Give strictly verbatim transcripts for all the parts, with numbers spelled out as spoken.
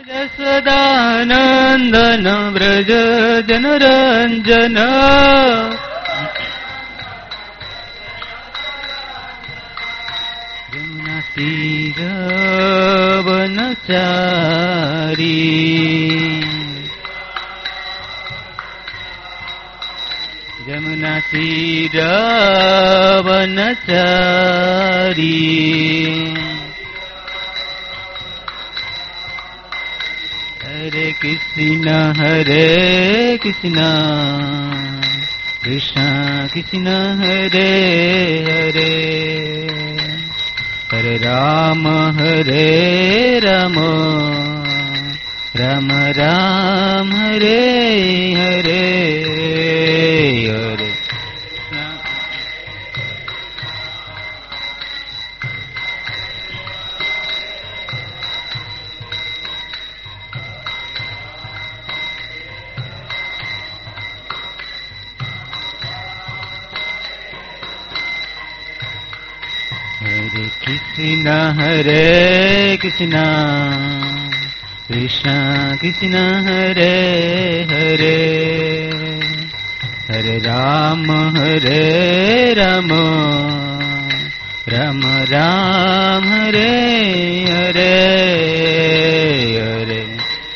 यशोदानन्दन व्रज जनरञ्जन यमुनातीरवनचारी यमुनातीरवनचारी हरे कृष्ण हरे कृष्ण कृष्ण कृष्ण हरे हरे हरे राम हरे राम राम राम हरे हरे हरे हरे कृष्ण हरे कृष्ण कृष्ण कृष्ण हरे हरे हरे राम हरे राम राम राम हरे हरे हरे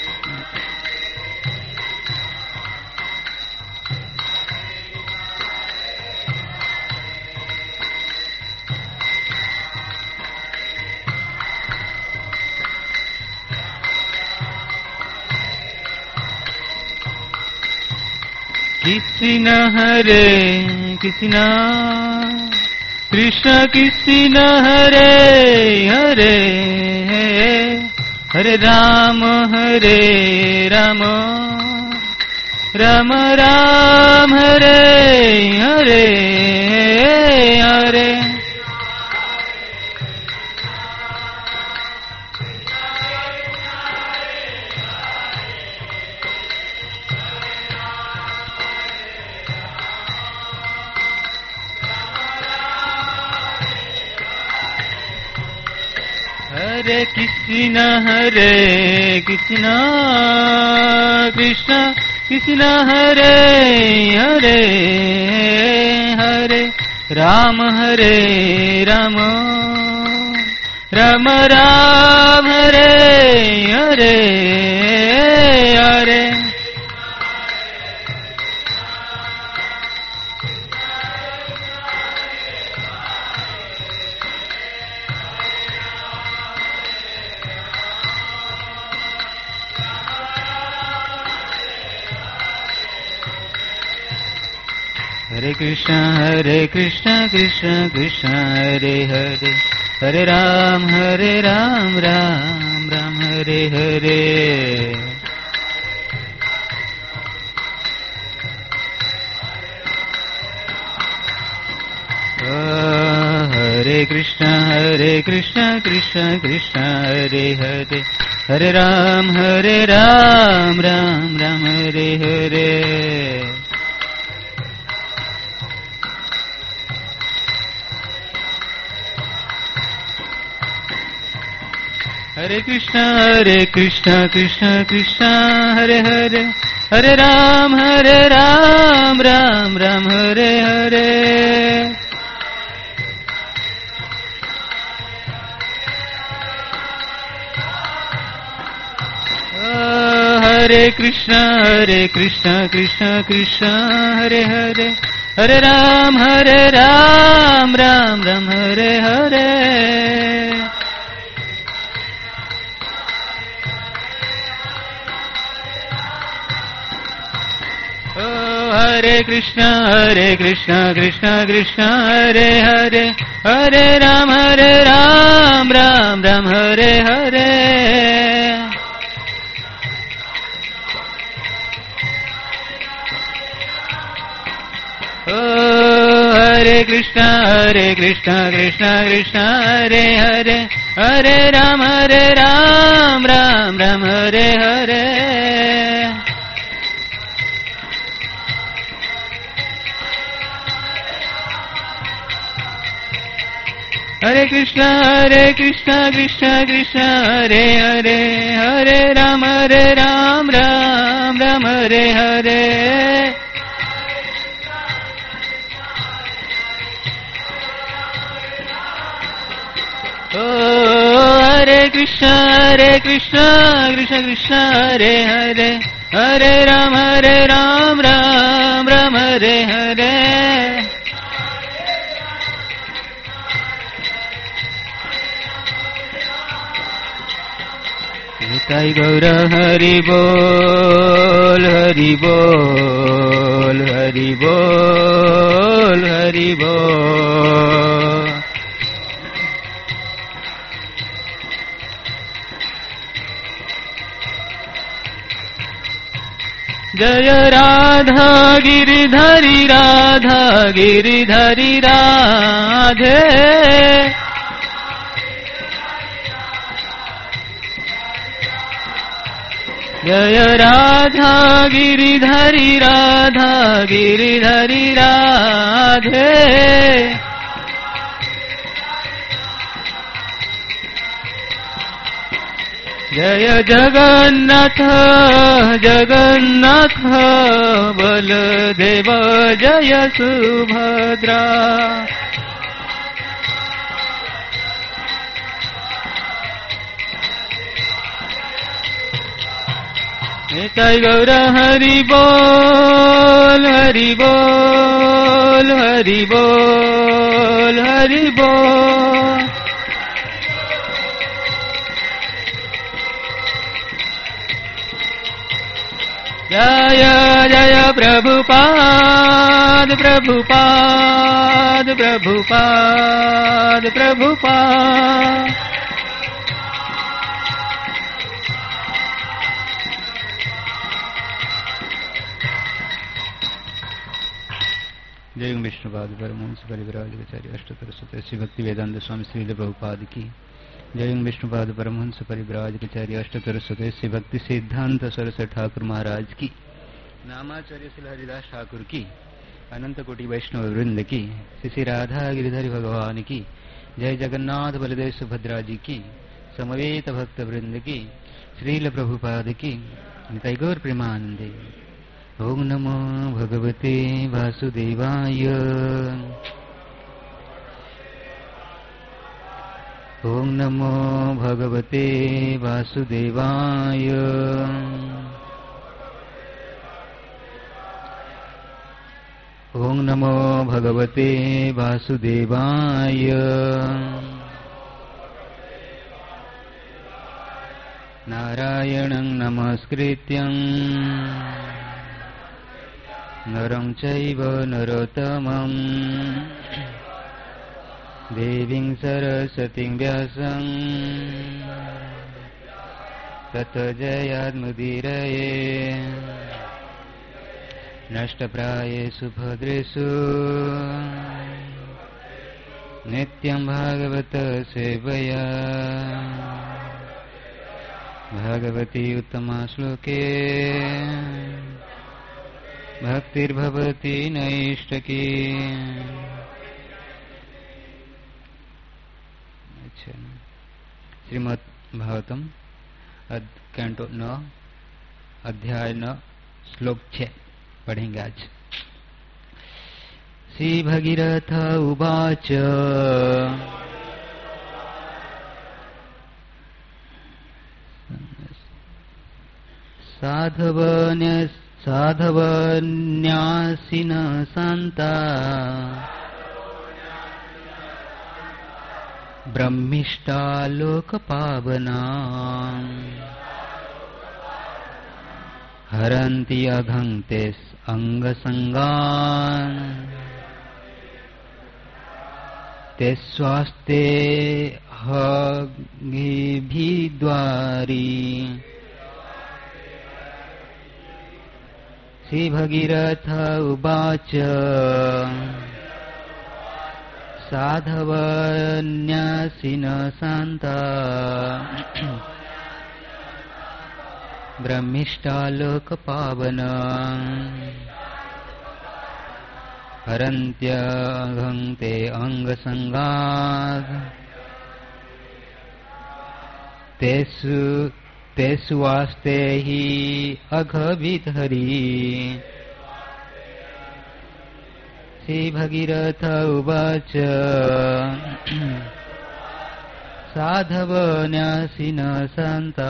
कृष्ण हरे कृष्ण कृष्ण कृष्ण हरे हरे हरे राम हरे राम राम राम हरे हरे हरे हरे कृष्ण हरे कृष्ण कृष्ण कृष्ण हरे हरे हरे राम हरे राम राम राम हरे हरे हरे हरे कृष्ण हरे कृष्ण कृष्ण कृष्ण हरे हरे हरे राम हरे राम राम राम हरे हरे हरे कृष्ण हरे कृष्ण कृष्ण कृष्ण हरे हरे हरे राम हरे राम राम राम हरे हरे हरे कृष्ण हरे कृष्ण कृष्ण कृष्ण हरे हरे हरे राम हरे राम राम राम हरे हरे हरे कृष्ण हरे कृष्ण कृष्ण कृष्ण हरे हरे हरे राम हरे राम राम राम हरे हरे हरे कृष्ण हरे कृष्ण कृष्ण कृष्ण हरे हरे हरे राम हरे राम राम राम हरे हरे हरे कृष्ण हरे कृष्ण कृष्ण कृष्ण हरे हरे हरे राम हरे Ram Ram Ram Hare Hare Hare Krishna, Hare Krishna, Krishna Krishna, Hare Hare, Hare Ram, Hare Ram, Ram Ram, Hare Hare. Oh, Hare Krishna, Hare Krishna, Krishna Krishna, Hare Hare, Hare Ram, Hare Ram, Ram Ram, Hare Hare. Nitai Gaura Hari Bol, Hari Bol, Hari Bol, Hari Bol. Jaya Radha Giridhari Radha Giridhari Radhe. Jaya Radha Giridhari Radha Giridhari Radhe. Jaya Jagannatha Jagannatha Baladeva Jaya Subhadra. Nitai Gaura Hari Bol, Hari Bol, Hari Bol, Hari Bol. Jaya Jaya Prabhupada, Prabhupada, Prabhupada, Prabhupada. जय विष्णुपाद परमहंस परिव्राजकाचार्य अष्टोत्तर शत श्री भक्ति वेदांत स्वामी श्रील प्रभुपाद की जय विष्णुपाद परमहंस परिव्राजकाचार्य अष्टोत्तर शत श्री भक्ति सिद्धांत सरस्वती ठाकुर महाराज की नामाचार्य श्री हरिदास ठाकुर की अनंत कोटि वैष्णव वृंद की श्री श्री राधा गिरिधरी भगवान की जय जगन्नाथ बलदेव सुभद्रा जी की समवेत भक्त वृंद की श्रील प्रभुपाद की निताई गौर प्रेमानंदे। ओम नमो भगवते वासुदेवाय। ओम नमो भगवते वासुदेवाय। ओम नमो भगवते वासुदेवाय। नारायणं नमस्कृत्यं नरं चैव नरोत्तमं देवीं सरस्वतीं व्यासं ततो जयात्मुदीरये। नष्टप्रायेषु भद्रेषु नित्यं भागवत सेवया भगवती उत्तमा श्लोके भक्तिर्भवति नैष्टकी। अच्छा, श्रीमद् भागवतम कैंटो नौ अध्याय नौ श्लोक छह पढ़ेंगे आज। श्री भगीरथ उवाच साधवन्य साधवन्यासिन शान्ता ब्रह्मिष्टा लोकपावना हरन्ति अघङ्क्ते अंगसंगान् ते स्वास्ते हगिभिद्वारी। श्री भगीरथ उवाच साधवन्यासिन शान्ता ब्रह्मिष्टा लोकपावना हरन्त्यघङ्क्ते अंगसंगात् तेसु तेसु वास्ते ही अघवित हरि श्री भगीरथ उवाच साधव न्यासिन सन्ता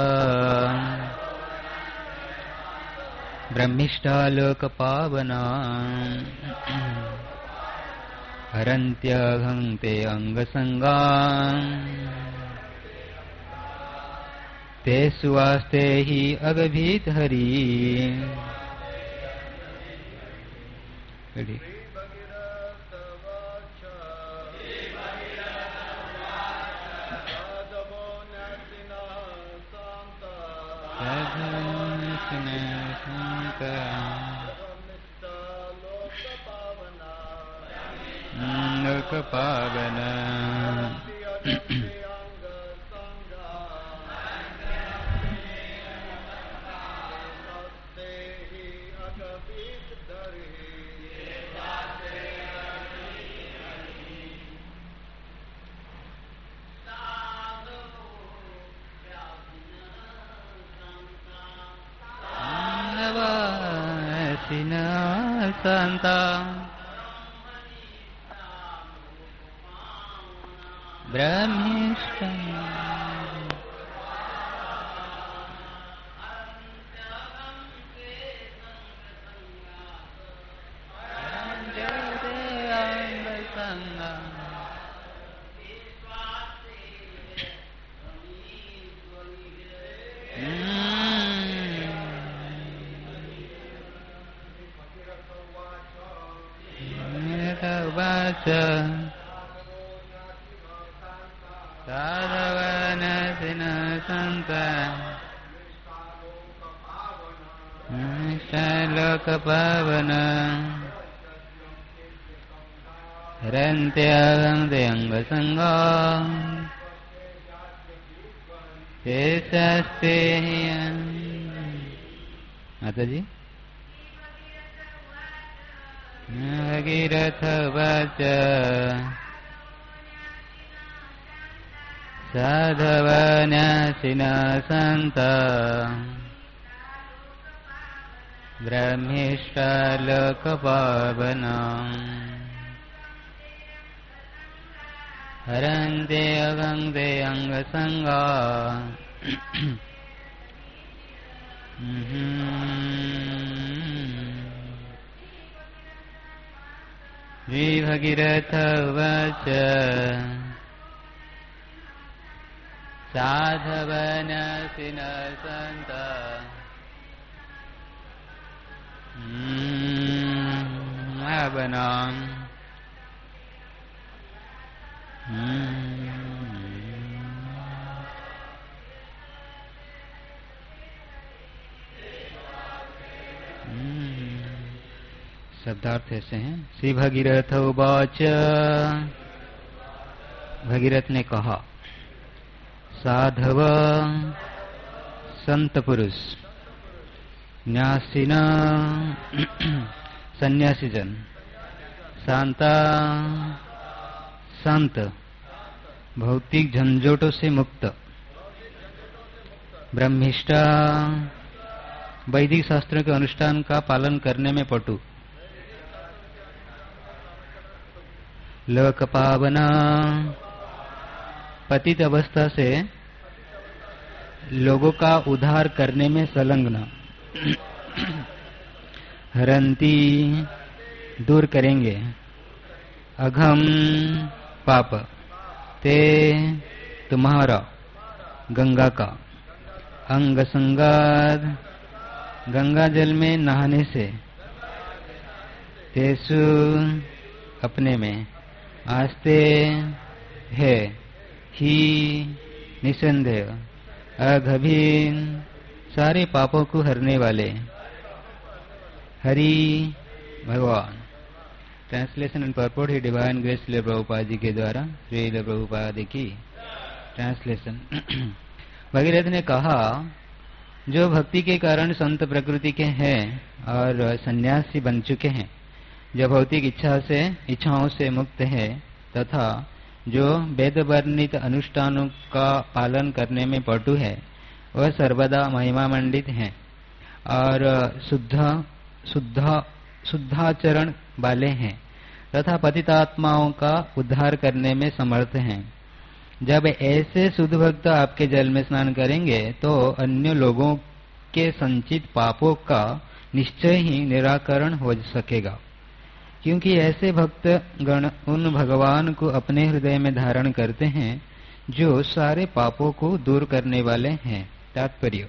ब्रह्मिष्ठा लोक पावना हरन्त्यघं ते अंगसंगा तेषु वास्ते हि अगभीत हरि लोक पावना संता ब्रह्मिष्ठा साधवनसिन संता लोक पावन हरन्त्यंग संगा शेषस्ते माता जी भगीरथ वाच साधव न्यासिन सन्ता ब्रह्मिष्ठा लोक पावना हरन्ते अगंते अंग संगा श्री भगीरथ उवाच साधव न्यासिन सन्ता पावना शब्दार्थ ऐसे हैं। श्री भगीरथ उवाच भगीरथ ने कहा साधव संत पुरुष न्यासिन सन्यासी जन शांता संत भौतिक झंझोटों से मुक्त ब्रह्मिष्ठा वैदिक शास्त्रों के अनुष्ठान का पालन करने में पटु लोक पावना पतित अवस्था से लोगों का उद्धार करने में संलग्न हरंती दूर करेंगे अघम पाप ते तुम्हारा गंगा का अंग संगाद गंगा जल में नहाने से तेसु अपने में आस्ते है ही निसंदेह अगभीन सारे पापों को हरने वाले हरि भगवान। Translation and purport his divine grace Srila Prabhupada ji के द्वारा श्रील प्रभुपाद की ट्रांसलेशन। भगीरथ ने कहा जो भक्ति के कारण संत प्रकृति के हैं और सन्यासी बन चुके हैं, जो भौतिक इच्छा से इच्छाओं से मुक्त है तथा जो वेद वर्णित अनुष्ठानों का पालन करने में पटु है वह सर्वदा महिमा मंडित है और शुद्ध शुद्ध शुद्धाचरण वाले हैं तथा पतितात्माओं का उद्धार करने में समर्थ हैं। जब ऐसे शुद्ध भक्त आपके जल में स्नान करेंगे तो अन्य लोगों के संचित पापों का निश्चय ही निराकरण हो सकेगा, क्योंकि ऐसे भक्त गण उन भगवान को अपने हृदय में धारण करते हैं जो सारे पापों को दूर करने वाले हैं। तात्पर्य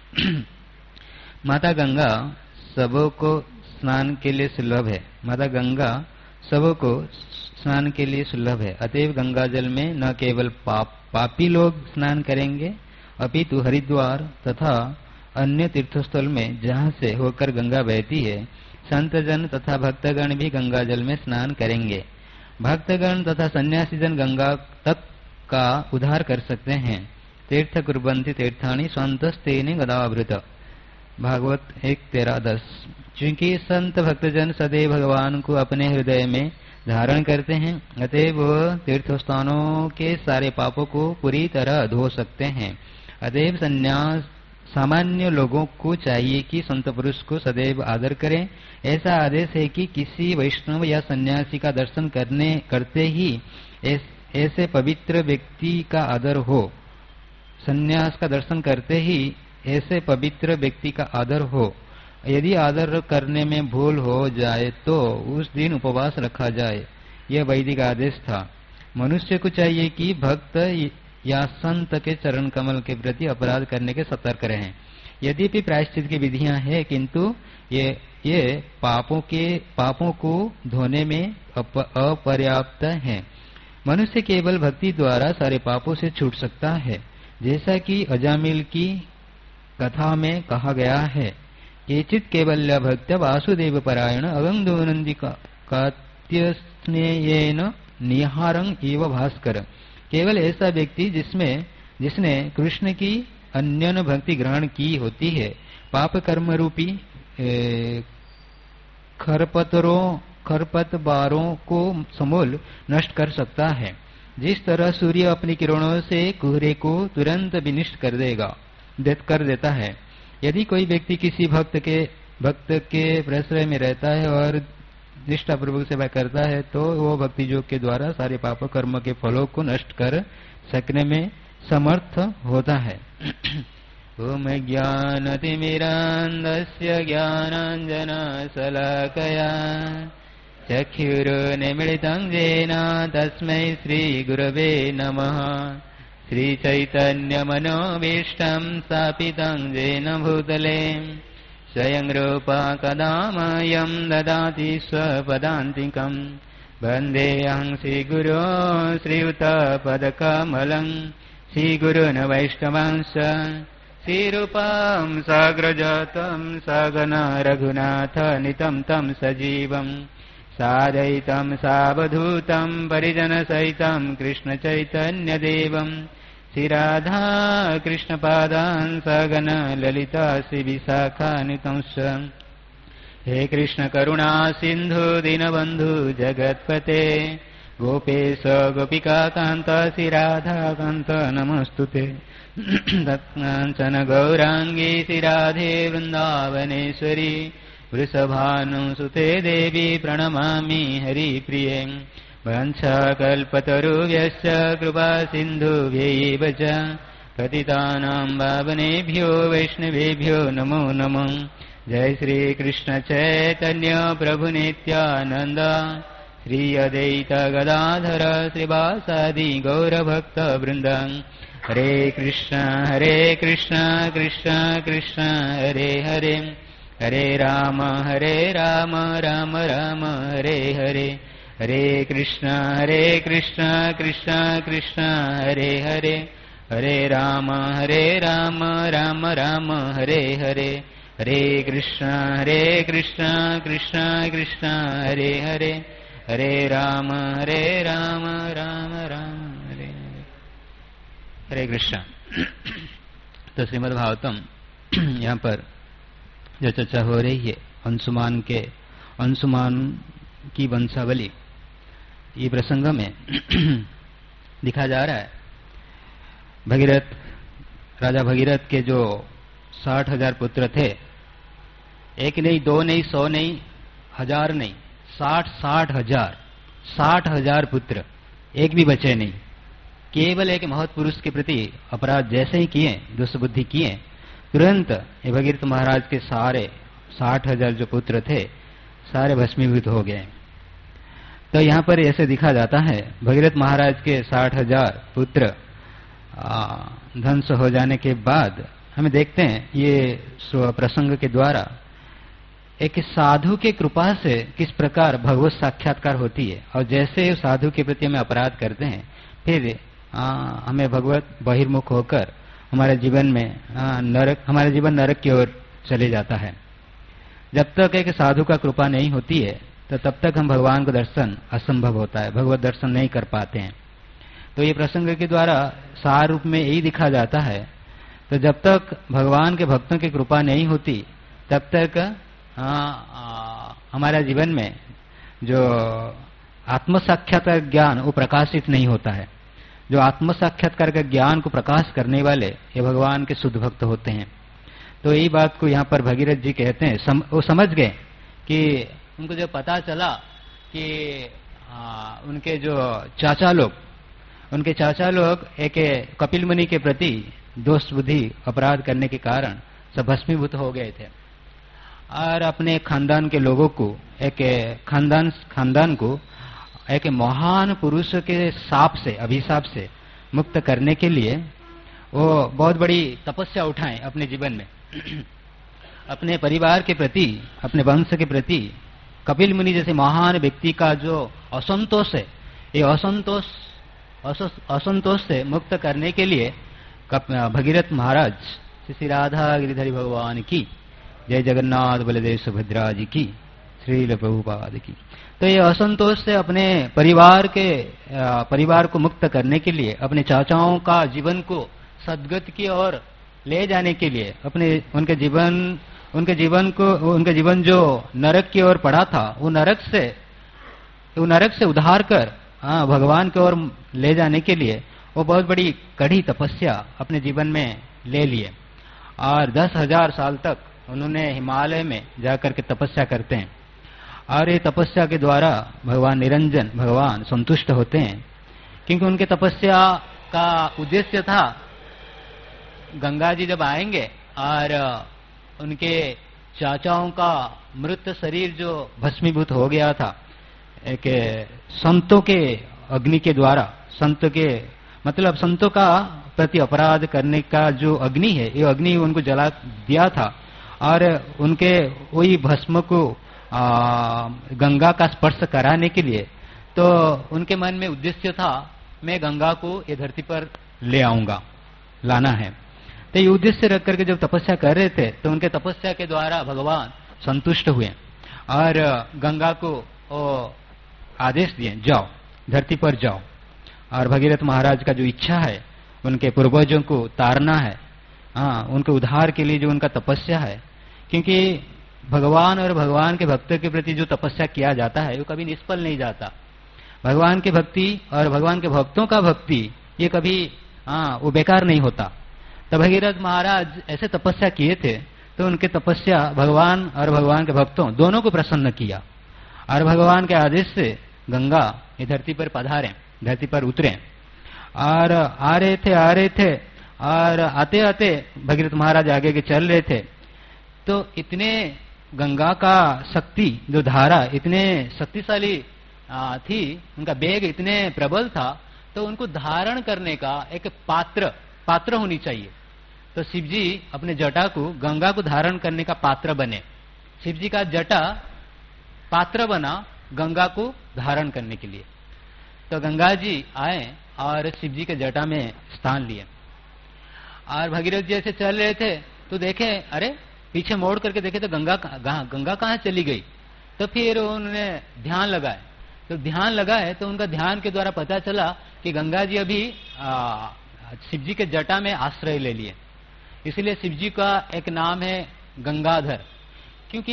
माता गंगा सबको स्नान के लिए सुलभ है। माता गंगा सबको स्नान के लिए सुलभ है। अतएव गंगा जल में न केवल पाप पापी लोग स्नान करेंगे अपितु हरिद्वार तथा अन्य तीर्थस्थल में जहाँ से होकर गंगा बहती है संतजन तथा भक्तगण भी गंगा जल में स्नान करेंगे। भक्तगण तथा सन्यासीजन गंगा तक का उद्धार कर सकते हैं। तीर्थ कुर्बन्ति तीर्थानि स्वन्तस्तेन गदावृत। भागवत एक तेरह दस। चूंकि संत भक्तजन सदैव भगवान को अपने हृदय में धारण करते हैं अतएव वह तीर्थस्थानों के सारे पापों को पूरी तरह धो सकते हैं। अतएव संन्यास सामान्य लोगों को चाहिए कि संत पुरुष को सदैव आदर करें। ऐसा आदेश है कि किसी वैष्णव या सन्यासी का दर्शन करने करते ही ऐसे पवित्र व्यक्ति का आदर हो। सन्यास का दर्शन करते ही ऐसे पवित्र व्यक्ति का आदर हो। यदि आदर करने में भूल हो जाए तो उस दिन उपवास रखा जाए, यह वैदिक आदेश था। मनुष्य को चाहिए कि भक्त या संत के चरण कमल के प्रति अपराध करने के सतर्क रहें। यद्यपि प्रायश्चित की विधियां हैं किंतु ये ये पापों के पापों को धोने में अप, अपर्याप्त हैं। मनुष्य केवल भक्ति द्वारा सारे पापों से छूट सकता है, जैसा कि अजामिल की कथा में कहा गया है। केचित केवल्य भक्त वासुदेव परायण अगंदोनंदी कात्यस्नेयेन निहारं एव भास्कर। केवल ऐसा व्यक्ति जिसमें जिसने कृष्ण की अन्यन भक्ति ग्रहण की होती है पाप कर्म रूपी खरपतरों खरपतवारों को समूल नष्ट कर सकता है। जिस तरह सूर्य अपनी किरणों से कोहरे को तुरंत विनिष्ट कर देगा कर देता है। यदि कोई व्यक्ति किसी भक्त के भक्त के प्रश्रय में रहता है और निष्ठापूर्वक सेवा करता है तो वो भक्ति योग के द्वारा सारे पाप कर्म के फलों को नष्ट कर सकने में समर्थ होता है। ओम ज्ञानतिमिरान्धस्य ज्ञानाञ्जनशलाकया चक्षुरुन्मीलितं येन तस्मै श्रीगुरवे नमः। श्रीचैतन्यमनोभीष्टं स्थापितं येन भूतले स्वयं रूपा कदा मह्यं ददाति स्वपदान्तिकं। वन्देऽहं श्रीगुरो श्रीयुतपदकमलं श्रीगुरून् वैष्णवांश्च श्रीरूपं साग्रजातं सगन रघुनाथनितं तं सजीवम् सादयितं सावधूतं परिजनसहितं कृष्णचैतन्यदेवं श्रीराधा कृष्णपादान् सगन ललिता श्रीविशाखान्वितंश्च। हे कृष्ण करुणा सिन्धु दीनबन्धु जगत्पते गोपेश गोपिकान्त श्रीराधाकान्त नमस्तुते। तत्काञ्चन गौराङ्गी श्रीराधे वृन्दावनेश्वरी वृषभानुसुते देवी प्रणमामि हरिप्रिये। वंशकल्पतरुभ्यश्च कृपा सिन्धुभ्यैव च पतितानां पावनेभ्यो वैष्णवेभ्यो नमो नमः। जय श्री कृष्ण चैतन्य प्रभु नित्यानंद श्री अद्वैत गदाधर श्रीवासादि गौरभक्त वृंद। हरे कृष्ण हरे कृष्ण कृष्ण कृष्ण हरे हरे हरे राम हरे राम राम राम हरे हरे। हरे कृष्ण हरे कृष्ण कृष्ण कृष्ण हरे हरे हरे राम हरे राम राम राम हरे हरे। हरे कृष्ण हरे कृष्ण कृष्ण कृष्ण हरे हरे हरे राम हरे राम राम राम हरे हरे। हरे कृष्ण। तो श्रीमद् भागवतम यहाँ पर जो चर्चा हो रही है अंशुमान के अंशुमान की वंशावली, ये प्रसंग में दिखा जा रहा है। भगीरथ, राजा भगीरथ के जो साठ हजार पुत्र थे, एक नहीं, दो नहीं, सौ नहीं, हजार नहीं, साठ साठ हजार साठ हजार पुत्र, एक भी बचे नहीं। केवल एक महत् पुरुष के प्रति अपराध जैसे ही किए, दुष्बुद्धि किए, तुरंत ये भगीरथ महाराज के सारे साठ हजार जो पुत्र थे सारे भस्मीभूत हो गए। तो यहाँ पर ऐसे दिखा जाता है, भगीरथ महाराज के साठ हजार पुत्र ध्वंस हो जाने के बाद हमें देखते हैं ये प्रसंग के द्वारा एक साधु के कृपा से किस प्रकार भगवत साक्षात्कार होती है, और जैसे साधु के प्रति हमें अपराध करते हैं फिर आ, हमें भगवत बहिर्मुख होकर हमारे जीवन में आ, नरक हमारे जीवन नरक की ओर चले जाता है। जब तक एक साधु का कृपा नहीं होती है तो तब तक हम भगवान को दर्शन असंभव होता है, भगवत दर्शन नहीं कर पाते हैं। तो ये प्रसंग के द्वारा सार रूप में यही दिखा जाता है। तो जब तक भगवान के भक्तों की कृपा नहीं होती तब तक आ, आ, हमारा जीवन में जो आत्म साक्षात्कार ज्ञान वो प्रकाशित नहीं होता है। जो आत्म साक्षात्कार के ज्ञान को प्रकाश करने वाले ये भगवान के शुद्ध भक्त होते हैं। तो यही बात को यहाँ पर भगीरथ जी कहते हैं, सम, वो समझ गए कि उनको जब पता चला कि आ, उनके जो चाचा लोग उनके चाचा लोग एक कपिल मुनि के प्रति दोष बुद्धि अपराध करने के कारण सब भस्मीभूत हो गए थे, और अपने खानदान के लोगों को एक खानदान खानदान को एक महान पुरुष के शाप से, अभिशाप से मुक्त करने के लिए वो बहुत बड़ी तपस्या उठाएं अपने जीवन में। अपने परिवार के प्रति, अपने वंश के प्रति कपिल मुनि जैसे महान व्यक्ति का जो असंतोष है, ये असंतोष असंतोष से मुक्त करने के लिए भगीरथ महाराज श्री राधा गिरिधरी भगवान की जय, जगन्नाथ बलदेव सुभद्रा जी की, श्रील प्रभुपाद की। तो ये असंतोष से अपने परिवार के परिवार को मुक्त करने के लिए, अपने चाचाओं का जीवन को सद्गति की ओर ले जाने के लिए, अपने उनके जीवन उनके जीवन को उनके जीवन जो नरक की ओर पड़ा था वो नरक से वो नरक से उद्धार कर हाँ भगवान की ओर ले जाने के लिए वो बहुत बड़ी कड़ी तपस्या अपने जीवन में ले लिए, और दस हजार साल तक उन्होंने हिमालय में जाकर के तपस्या करते हैं। और ये तपस्या के द्वारा भगवान निरंजन भगवान संतुष्ट होते हैं, क्योंकि उनके तपस्या का उद्देश्य था गंगा जी जब आएंगे और उनके चाचाओं का मृत शरीर जो भस्मीभूत हो गया था, एक संतों के अग्नि के द्वारा, संत के मतलब संतों का प्रति अपराध करने का जो अग्नि है, ये अग्नि उनको जला दिया था, और उनके वही भस्म को आ, गंगा का स्पर्श कराने के लिए तो उनके मन में उद्देश्य था मैं गंगा को ये धरती पर ले आऊंगा, लाना है। तो ये उद्देश्य रख करके जब तपस्या कर रहे थे तो उनके तपस्या के द्वारा भगवान संतुष्ट हुए और गंगा को ओ, आदेश दिए जाओ धरती पर जाओ। और भगीरथ महाराज का जो इच्छा है उनके पूर्वजों को तारना है, हाँ उनके उद्धार के लिए जो उनका तपस्या है, क्योंकि भगवान और भगवान के भक्तों के प्रति जो तपस्या किया जाता है वो कभी निष्फल नहीं जाता। भगवान की भक्ति और भगवान के भक्तों का भक्ति ये कभी हाँ वो बेकार नहीं होता। तो भगीरथ महाराज ऐसे तपस्या किए थे तो उनके तपस्या भगवान और भगवान के भक्तों दोनों को प्रसन्न किया, और भगवान के आदेश से गंगा ये धरती पर पधारे, धरती पर उतरे, और आ रहे थे आ रहे थे और आते आते भगीरथ महाराज आगे के चल रहे थे तो इतने गंगा का शक्ति जो धारा इतने शक्तिशाली थी, उनका वेग इतने प्रबल था, तो उनको धारण करने का एक पात्र पात्र होनी चाहिए। तो शिव जी अपने जटा को गंगा को धारण करने का पात्र बने। शिव जी का जटा पात्र बना गंगा को धारण करने के लिए। तो गंगा जी आए और शिव जी के जटा में स्थान लिए, और भगीरथ जी ऐसे चल रहे थे तो देखे अरे पीछे मोड़ करके देखे तो गंगा गंगा कहाँ चली गई। तो फिर उन्होंने ध्यान लगाए, तो ध्यान लगाए तो उनका ध्यान के द्वारा पता चला कि गंगा जी अभी शिव जी के जटा में आश्रय ले लिए। इसलिए शिव जी का एक नाम है गंगाधर, क्योंकि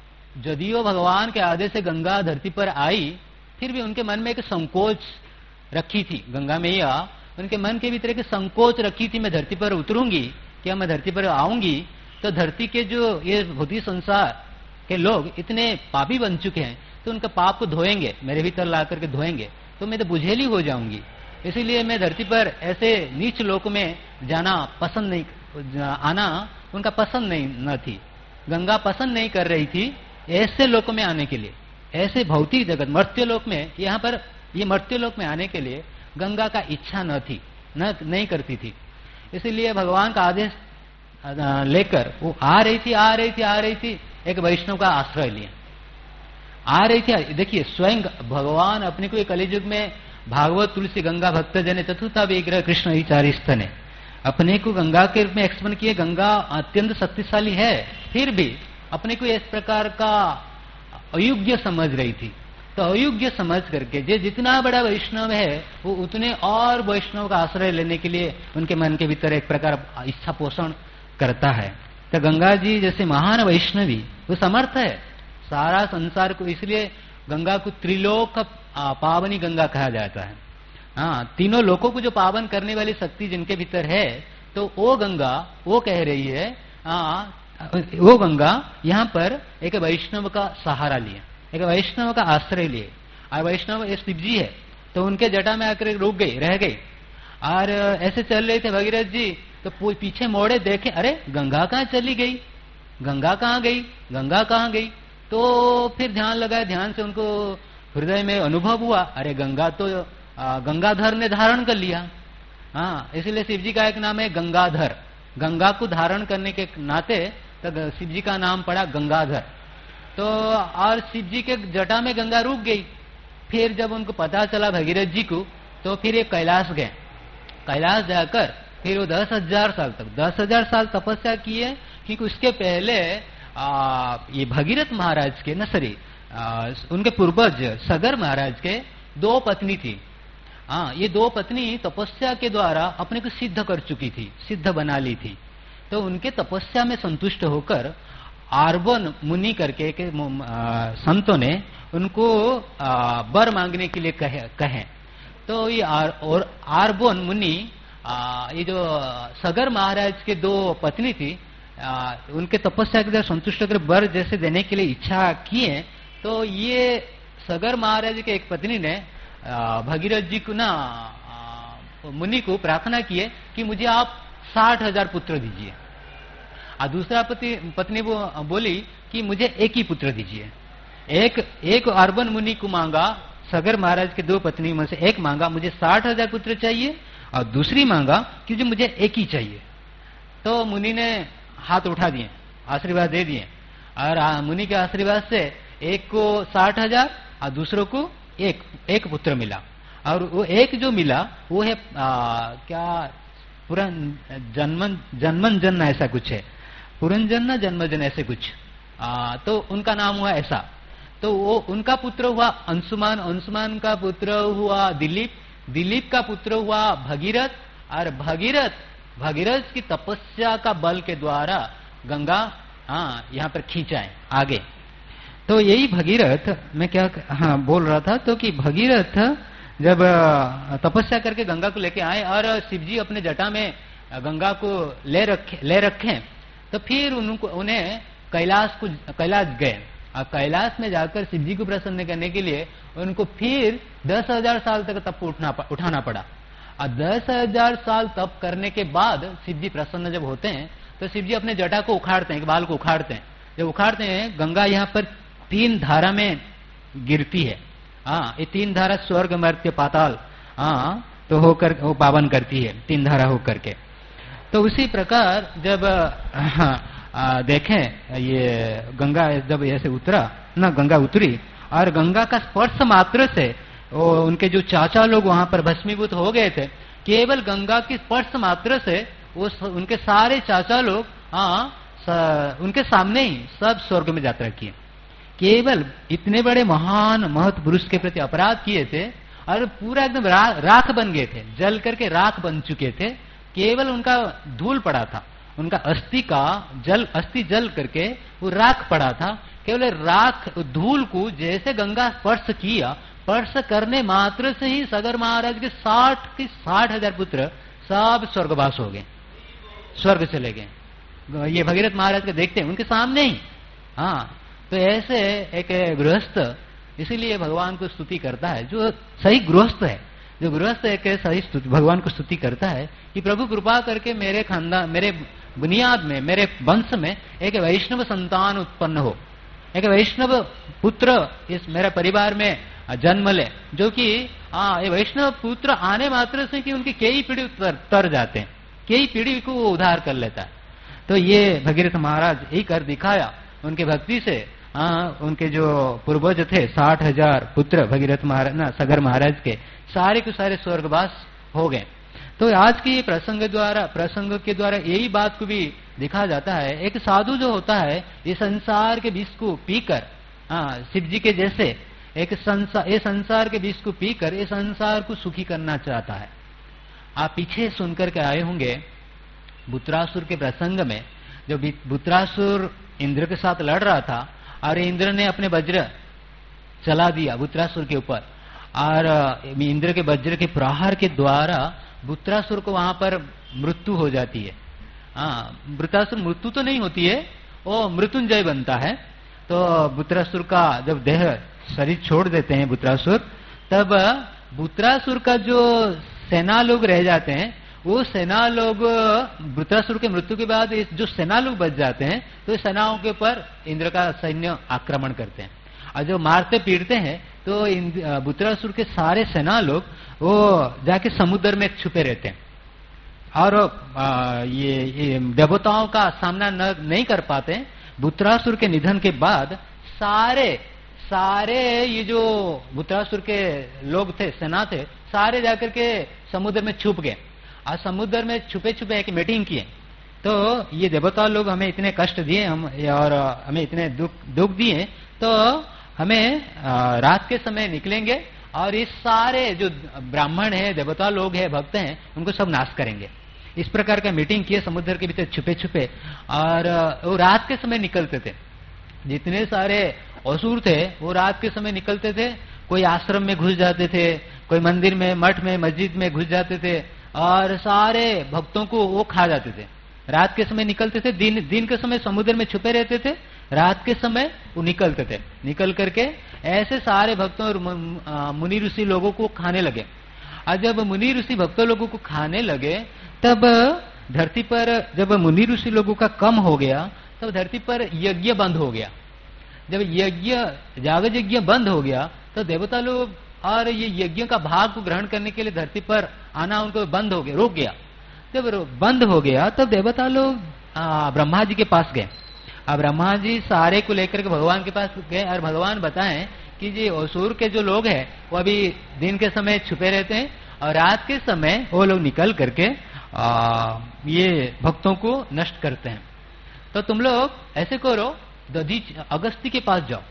यदियो भगवान के आदेश से गंगा धरती पर आई फिर भी उनके मन में एक संकोच रखी थी, गंगा मैया उनके मन के भीतर एक संकोच रखी थी, मैं धरती पर उतरूंगी, क्या मैं धरती पर आऊंगी तो धरती के जो ये भौतिक संसार के लोग इतने पापी बन चुके हैं तो उनका पाप को धोएंगे, मेरे भीतर ला करके धोएंगे, तो मैं तो बुझेली हो जाऊंगी। इसीलिए मैं धरती पर ऐसे नीच लोक में जाना पसंद नहीं, आना उनका पसंद नहीं न थी। गंगा पसंद नहीं कर रही थी ऐसे लोक में आने के लिए, ऐसे भौतिक जगत मर्त्य लोक में, यहाँ पर ये मर्त्य लोक में आने के लिए गंगा का इच्छा न थी, न नहीं करती थी। इसीलिए भगवान का आदेश लेकर वो आ रही थी आ रही थी आ रही थी एक वैष्णव का आश्रय लिया, आ रही थी। देखिए स्वयं भगवान अपने को कलियुग में भागवत तुलसी गंगा भक्त जने चतुर्था विग्रह कृष्ण ही चारि स्तने, अपने को गंगा के रूप में एक्सप्लेन किए। गंगा अत्यंत शक्तिशाली है, फिर भी अपने को इस प्रकार का अयोग्य समझ रही थी। तो अयोग्य समझ करके जो जितना बड़ा वैष्णव है वो उतने और वैष्णव का आश्रय लेने के लिए उनके मन के भीतर एक प्रकार इच्छा पोषण करता है। तो गंगा जी जैसे महान वैष्णवी वो समर्थ है सारा संसार को, इसलिए गंगा को त्रिलोक पावनी गंगा कहा जाता है। हाँ, तीनों लोकों को जो पावन करने वाली शक्ति जिनके भीतर है, तो वो गंगा वो कह रही है, हाँ वो गंगा यहाँ पर एक वैष्णव का सहारा लिया, एक वैष्णव का आश्रय लिए। और वैष्णव ये शिव जी है तो उनके जटा में आकर रुक गई, रह गई। और ऐसे चल रहे थे भगीरथ जी, तो पीछे मोड़े देखे, अरे गंगा कहाँ चली गई, गंगा कहाँ गई, गंगा कहाँ गई। तो फिर ध्यान लगाया, ध्यान से उनको हृदय में अनुभव हुआ, अरे गंगा तो गंगाधर ने धारण कर लिया। हाँ, इसलिए शिव जी का एक नाम है गंगाधर, गंगा को धारण करने के नाते तो शिव जी का नाम पड़ा गंगाधर। तो और शिव जी के जटा में गंगा रुक गई। फिर जब उनको पता चला भगीरथ जी को, तो फिर ये कैलाश गए। कैलाश जाकर फिर वो दस हजार साल तक दस हजार साल तपस्या किए, क्योंकि उसके पहले आ, ये भगीरथ महाराज के न सॉरी उनके पूर्वज सगर महाराज के दो पत्नी थी। हाँ, ये दो पत्नी तपस्या के द्वारा अपने को सिद्ध कर चुकी थी, सिद्ध बना ली थी। तो उनके तपस्या में संतुष्ट होकर आर्बन मुनि करके के संतों ने उनको आ, वर मांगने के लिए कहे, कहे। तो ये आर, और आर्बन मुनि आ, ये जो सगर महाराज के दो पत्नी थी, आ, उनके तपस्या के द्वारा संतुष्ट होकर वर जैसे देने के लिए इच्छा किए। तो ये सगर महाराज के एक पत्नी ने भगीरथ जी को ना मुनि को प्रार्थना किए कि मुझे आप साठ हजार पुत्र दीजिए। और दूसरा पति पत्नी वो बोली कि मुझे एक ही पुत्र दीजिए। एक एक अर्बन मुनि को मांगा, सगर महाराज के दो पत्नी में से एक मांगा मुझे साठ हजार पुत्र चाहिए, और दूसरी मांगा कि मुझे एक ही चाहिए। तो मुनि ने हाथ उठा दिए, आशीर्वाद दे दिए, और मुनि के आशीर्वाद से एक को साठ हजार और दूसरों को एक एक पुत्र मिला। और वो एक जो मिला वो है आ, क्या पुरन जन्मन जन्मन जन्म ऐसा कुछ है, पुरंजन न जन्मजन ऐसे कुछ, आ, तो उनका नाम हुआ ऐसा। तो वो उनका पुत्र हुआ अंशुमान, अंशुमान का पुत्र हुआ दिलीप, दिलीप का पुत्र हुआ भगीरथ, और भगीरथ भगीरथ की तपस्या का बल के द्वारा गंगा हाँ यहाँ पर खींचाए आगे। तो यही भगीरथ मैं क्या हाँ बोल रहा था, तो कि भगीरथ जब तपस्या करके गंगा को लेके आए और शिवजी अपने जटा में गंगा को ले रखे ले रखे तो फिर उनको उन्हें कैलाश को कैलाश गए। और कैलाश में जाकर शिवजी को प्रसन्न करने के लिए उनको फिर दस हजार साल तक तप उठना उठाना पड़ा। और दस हजार साल तप करने के बाद शिवजी प्रसन्न जब होते हैं तो शिवजी अपने जटा को उखाड़ते हैं, बाल को उखाड़ते हैं। जब उखाड़ते हैं गंगा यहाँ पर तीन धारा में गिरती है। हाँ, ये तीन धारा स्वर्ग मर्त्य पाताल हाँ तो होकर वो पावन करती है, तीन धारा होकर के। तो उसी प्रकार जब हाँ, देखें ये गंगा जब ऐसे उतरा ना, गंगा उतरी और गंगा का स्पर्श मात्र से वो उनके जो चाचा लोग वहां पर भस्मीभूत हो गए थे, केवल गंगा की स्पर्श मात्र से वो उनके सारे चाचा लोग हाँ उनके सामने ही सब स्वर्ग में यात्रा किए। केवल इतने बड़े महान महत पुरुष के प्रति अपराध किए थे और पूरा एकदम रा, राख बन गए थे, जल करके राख बन चुके थे। केवल उनका धूल पड़ा था, उनका अस्थि का जल अस्थि जल करके वो राख पड़ा था। केवल राख धूल को जैसे गंगा स्पर्श किया स्पर्श करने मात्र से ही सगर महाराज के साठ के साठ हजार पुत्र सब स्वर्गवास हो गए, स्वर्ग चले गए। ये भगीरथ महाराज को देखते हैं उनके सामने ही। हाँ, तो ऐसे एक गृहस्थ इसीलिए भगवान को स्तुति करता है, जो सही गृहस्थ है, जो गृहस्थ एक सही स्तुति भगवान को स्तुति करता है कि प्रभु कृपा करके मेरे खानदान, मेरे बुनियाद में, मेरे वंश में एक वैष्णव संतान उत्पन्न हो, एक वैष्णव पुत्र इस मेरे परिवार में जन्म ले, जो कि हाँ ये वैष्णव पुत्र आने मात्र से कि उनकी कई पीढ़ी तर, तर जाते हैं, कई पीढ़ी को वो उद्धार कर लेता है। तो ये भगीरथ महाराज यही कर दिखाया उनके भक्ति से। हाँ, उनके जो पूर्वज थे साठ हजार पुत्र भगीरथ महाराज ना सगर महाराज के, सारे के सारे स्वर्गवास हो गए। तो आज के प्रसंग द्वारा प्रसंग के द्वारा यही बात को भी दिखा जाता है, एक साधु जो होता है ये संसार के विष को पीकर, हाँ शिव जी के जैसे एक संसार ये संसार के विष को पीकर ये संसार को सुखी करना चाहता है। आप पीछे सुनकर के आए होंगे बुत्रासुर के प्रसंग में, जो बुत्रासुर इंद्र के साथ लड़ रहा था और इंद्र ने अपने वज्र चला दिया बुत्रासुर के ऊपर, और इंद्र के वज्र के प्रहार के द्वारा बुत्रासुर को वहां पर मृत्यु हो जाती है। हाँ, बुत्रासुर मृत्यु तो नहीं होती है, वो मृत्युंजय बनता है। तो बुत्रासुर का जब देह शरीर छोड़ देते हैं बुत्रासुर, तब बुत्रासुर का जो सेना लोग रह जाते हैं, वो सेना लोग बुत्रासुर के मृत्यु के बाद जो सेना लोग बच जाते हैं, तो सेनाओं के ऊपर इंद्र का सैन्य आक्रमण करते हैं, और जो मारते पीटते हैं तो बुत्रासुर के सारे सेना लोग वो जाके समुद्र में छुपे रहते हैं, और आ, ये, ये देवताओं का सामना न, नहीं कर पाते हैं। बुत्रासुर के निधन के बाद सारे सारे ये जो बुत्रासुर के लोग थे, सेना थे, सारे जाकर के समुद्र में छुप गए, और समुद्र में छुपे छुपे एक मीटिंग किए। तो ये देवता लोग हमें इतने कष्ट दिए हम और हमें इतने दुख दुख दिए, तो हमें रात के समय निकलेंगे और इस सारे जो ब्राह्मण है, देवता लोग है, भक्त हैं, उनको सब नाश करेंगे। इस प्रकार का मीटिंग किए समुद्र के भीतर छुपे छुपे, और वो रात के समय निकलते थे। जितने सारे असुर थे वो रात के समय निकलते थे, कोई आश्रम में घुस जाते थे, कोई मंदिर में, मठ में, मस्जिद में घुस जाते थे, और सारे भक्तों को वो खा जाते थे। रात के समय निकलते थे, दिन दिन के समय समुद्र में छुपे रहते थे, रात के समय वो निकलते थे। निकल करके ऐसे सारे भक्तों और मुनि ऋषि लोगों को खाने लगे। और जब मुनि ऋषि भक्तों लोगों को खाने लगे, तब धरती पर जब मुनि ऋषि लोगों का कम हो गया, तब धरती पर यज्ञ बंद हो गया। जब यज्ञ याग यज्ञ बंद हो गया, तो देवता लोग और ये यज्ञ का भाग को ग्रहण करने के लिए धरती पर आना उनको बंद हो गया, रोक गया। जब बंद हो गया, तब देवता लोग ब्रह्मा जी के पास गए। अब ब्रह्मा जी सारे को लेकर के भगवान के पास गए, और भगवान बताएं कि जी असुर के जो लोग हैं वो अभी दिन के समय छुपे रहते हैं, और रात के समय वो लोग निकल करके आ, ये भक्तों को नष्ट करते हैं। तो तुम लोग ऐसे करो, दधीच अगस्ती के पास जाओ।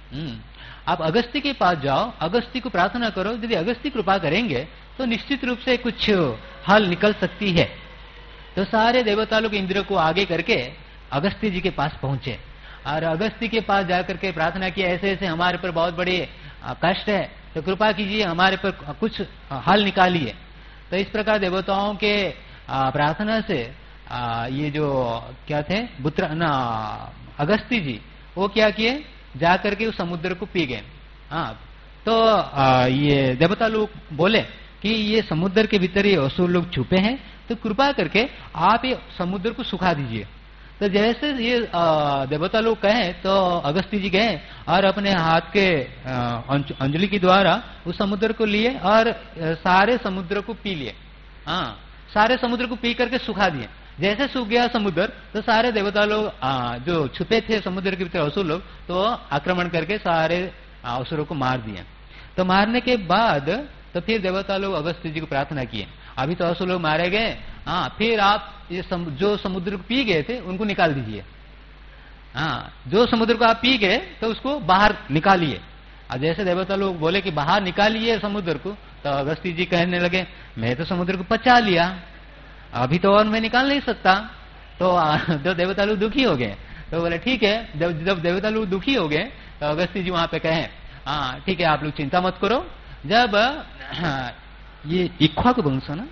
आप अगस्ती के पास जाओ, अगस्ती को प्रार्थना करो, यदि अगस्ती कृपा करेंगे तो निश्चित रूप से कुछ हल निकल सकती है। तो सारे देवता लोग इंद्र को आगे करके अगस्ती जी के पास पहुंचे, और अगस्ती के पास जाकर के प्रार्थना की, ऐसे ऐसे हमारे पर बहुत बड़े कष्ट है, तो कृपा कीजिए हमारे पर कुछ हल निकालिए। तो इस प्रकार देवताओं के प्रार्थना से ये जो क्या थे बुत्र ना अगस्ती जी, वो क्या किए, जाकर के उस समुद्र को पी गए। हाँ, तो आ, ये देवता लोग बोले कि ये समुद्र के भीतर ये असुर लोग छुपे हैं, तो कृपा करके आप ये समुद्र को सुखा दीजिए। तो जैसे ये देवता लोग कहे, तो अगस्ती जी गए और अपने हाथ के अंजलि के द्वारा उस समुद्र को लिए और सारे समुद्र को पी लिए। हाँ, सारे समुद्र को पी करके सुखा दिए। जैसे सूख गया समुद्र, तो सारे देवता लोग जो छुपे थे समुद्र के भीतर असुर लोग, तो आक्रमण करके सारे असुरों को मार दिए। तो मारने के बाद तो फिर देवता लोग अगस्त्य जी को प्रार्थना किए, अभी तो असुर लोग मारे गए, हाँ फिर आप ये सम, जो समुद्र को पी गए थे उनको निकाल दीजिए। हाँ, जो समुद्र को आप पी गए तो उसको बाहर निकालिए। और जैसे देवता लोग बोले कि बाहर निकालिए समुद्र को, तो अगस्त्य जी कहने लगे मैं तो समुद्र को पचा लिया, अभी तो और मैं निकाल नहीं सकता। तो तो देवता लोग दुखी हो गए। तो बोले ठीक है, जब जब देवता लोग दुखी हो गए तो अगस्त्य जी वहां पे कहे हाँ ठीक है, आप लोग चिंता मत करो। जब हाँ, ये इक्ष्वाकु वंश ना,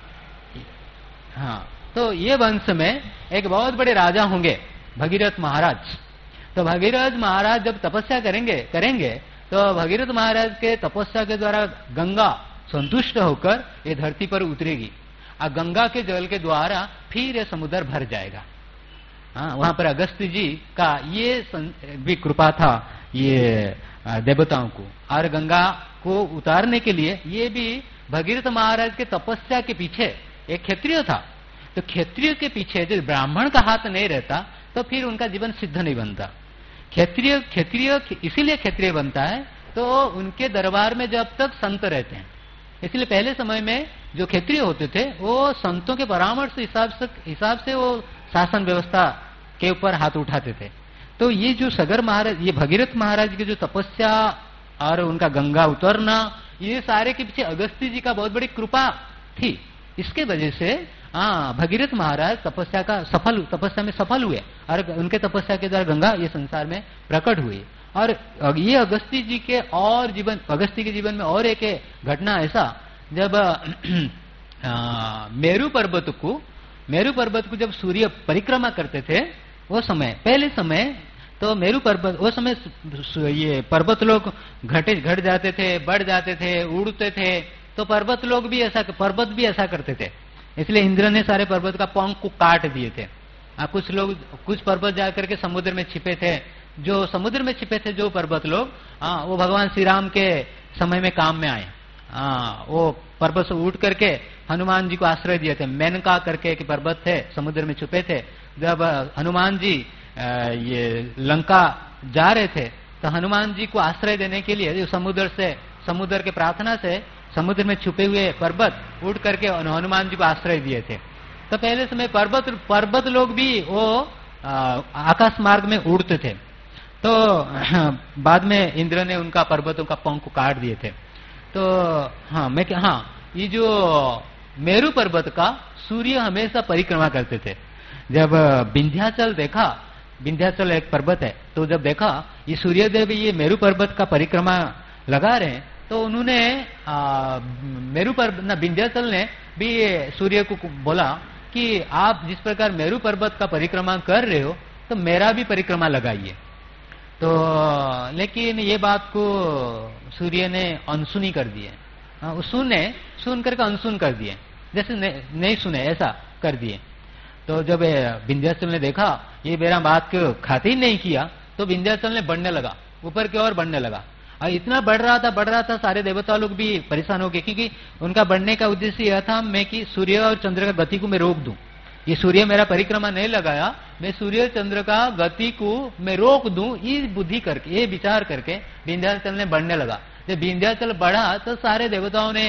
हाँ, तो ये वंश में एक बहुत बड़े राजा होंगे भगीरथ महाराज। तो भगीरथ महाराज जब तपस्या करेंगे करेंगे तो भगीरथ महाराज के तपस्या के द्वारा गंगा संतुष्ट होकर ये धरती पर उतरेगी और गंगा के जल के द्वारा फिर ये समुद्र भर जाएगा। हाँ, वहां पर अगस्त्य जी का ये भी कृपा था ये देवताओं को, और गंगा को उतारने के लिए ये भी भगीरथ महाराज के तपस्या के पीछे एक क्षत्रिय था। तो क्षत्रिय के पीछे यदि ब्राह्मण का हाथ नहीं रहता तो फिर उनका जीवन सिद्ध नहीं बनता। क्षत्रिय क्षत्रिय इसीलिए क्षत्रिय बनता है तो उनके दरबार में जब तक संत रहते हैं। इसलिए पहले समय में जो क्षत्रिय होते थे वो संतों के परामर्श हिसाब से हिसाब से वो शासन व्यवस्था के ऊपर हाथ उठाते थे। तो ये जो सगर महाराज, ये भगीरथ महाराज की जो तपस्या और उनका गंगा उतरना, ये सारे के पीछे अगस्त्य जी का बहुत बड़ी कृपा थी। इसके वजह से हाँ, भगीरथ महाराज तपस्या का सफल तपस्या में सफल हुए और उनके तपस्या के द्वारा गंगा ये संसार में प्रकट हुई। और ये अगस्त्य जी के और जीवन अगस्त्य के जीवन में और एक घटना ऐसा, जब आ, मेरू पर्वत को मेरू पर्वत को जब सूर्य परिक्रमा करते थे वो समय, पहले समय तो मेरू पर्वत वो समय ये पर्वत लोग घटे घट जाते थे, बढ़ जाते थे, उड़ते थे। तो पर्वत लोग भी ऐसा पर्वत भी ऐसा करते थे। इसलिए इंद्र ने सारे पर्वत का पंख को काट दिए थे। आ, कुछ लोग कुछ पर्वत जाकर के समुद्र में छिपे थे। जो समुद्र में छिपे थे जो पर्वत लोग, आ, वो भगवान श्री राम के समय में काम में आए। आ, वो पर्वत से उठ करके हनुमान जी को आश्रय दिए थे। मेनका करके एक पर्वत थे, समुद्र में छुपे थे। जब हनुमान जी आ, ये लंका जा रहे थे तो हनुमान जी को आश्रय देने के लिए समुद्र से समुद्र के प्रार्थना से समुद्र में छुपे हुए पर्वत उठ करके हनुमान जी को आश्रय दिए थे। तो पहले समय पर्वत पर्वत लोग भी वो आकाश मार्ग में उड़ते थे। तो बाद में इंद्र ने उनका पर्वतों का पंख काट दिए थे। तो हाँ मैं हाँ ये जो मेरू पर्वत का सूर्य हमेशा परिक्रमा करते थे। जब विंध्याचल देखा, विंध्याचल एक पर्वत है, तो जब देखा ये सूर्यदेव ये मेरू पर्वत का परिक्रमा लगा रहे हैं तो उन्होंने मेरू पर्वत ना विंध्याचल ने भी सूर्य को बोला कि आप जिस प्रकार मेरू पर्वत का परिक्रमा कर रहे हो तो मेरा भी परिक्रमा लगाइए। तो लेकिन ये बात को सूर्य ने अनसुनी कर दिए। सुने सुन करके अनसुन कर दिए, जैसे नहीं सुने ऐसा कर दिए। तो जब विंध्याचल ने देखा ये मेरा बात को खाते ही नहीं किया तो विंध्याचल ने बढ़ने लगा, ऊपर की ओर बढ़ने लगा। और इतना बढ़ रहा था बढ़ रहा था सारे देवता लोग भी परेशान हो गए, क्योंकि उनका बढ़ने का उद्देश्य यह था मैं कि सूर्य और चंद्र का गति को मैं रोक दूं। ये सूर्य मेरा परिक्रमा नहीं लगाया, मैं सूर्य चंद्र का गति को मैं रोक दूं, ये बुद्धि करके ये विचार करके विंध्याचल ने बढ़ने लगा। जब विंध्याचल बढ़ा तो सारे देवताओं ने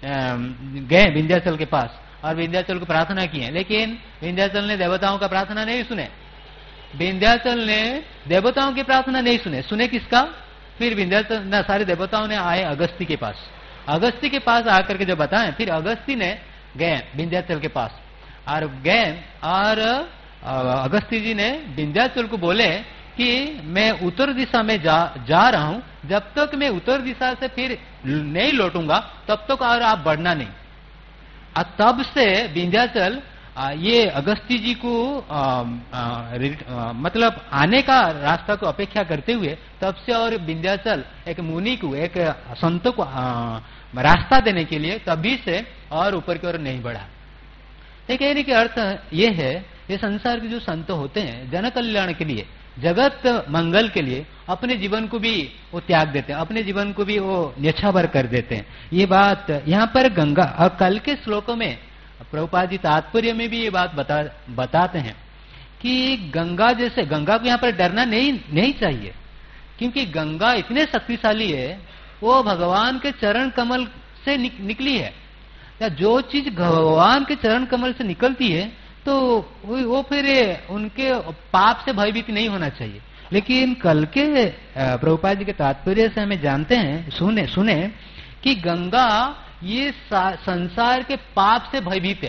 गए विंध्याचल के पास और विंध्याचल को प्रार्थना की है, लेकिन विंध्याचल ने देवताओं का प्रार्थना नहीं सुने। विंध्याचल ने देवताओं की प्रार्थना नहीं सुने, सुने किसका? फिर विंध्याचल न सारे देवताओं ने आए अगस्त्य के पास। अगस्त्य के पास आकर के जब बताएं, फिर अगस्त्य ने गए विंध्याचल के पास और गए और अगस्त्य जी ने विंध्याचल को बोले कि मैं उत्तर दिशा में जा जा रहा हूं, जब तक मैं उत्तर दिशा से फिर नहीं लौटूंगा तब तक और आप बढ़ना नहीं। और तब से विंध्याचल ये अगस्त्य जी को आ, आ, आ, मतलब आने का रास्ता को अपेक्षा करते हुए तब से और विंध्याचल एक मुनि को एक संत को आ, रास्ता देने के लिए तभी से और ऊपर की ओर नहीं बढ़ा। ये कहने के अर्थ ये है, ये संसार के जो संत होते हैं जन कल्याण के लिए, जगत मंगल के लिए अपने जीवन को भी वो त्याग देते हैं, अपने जीवन को भी वो न्यछावर कर देते हैं। ये बात यहाँ पर गंगा और कल के श्लोकों में प्रभुपाद जी तात्पर्य में भी ये बात बता बताते हैं कि गंगा जैसे गंगा को यहाँ पर डरना नहीं नहीं चाहिए, क्योंकि गंगा इतने शक्तिशाली है, वो भगवान के चरण कमल से निक, निकली है। या जो चीज भगवान के चरण कमल से निकलती है तो वो फिर उनके पाप से भयभीत नहीं होना चाहिए। लेकिन कल के प्रभुपाद जी के तात्पर्य से हमें जानते हैं, सुने सुने कि गंगा ये संसार के पाप से भयभीत है।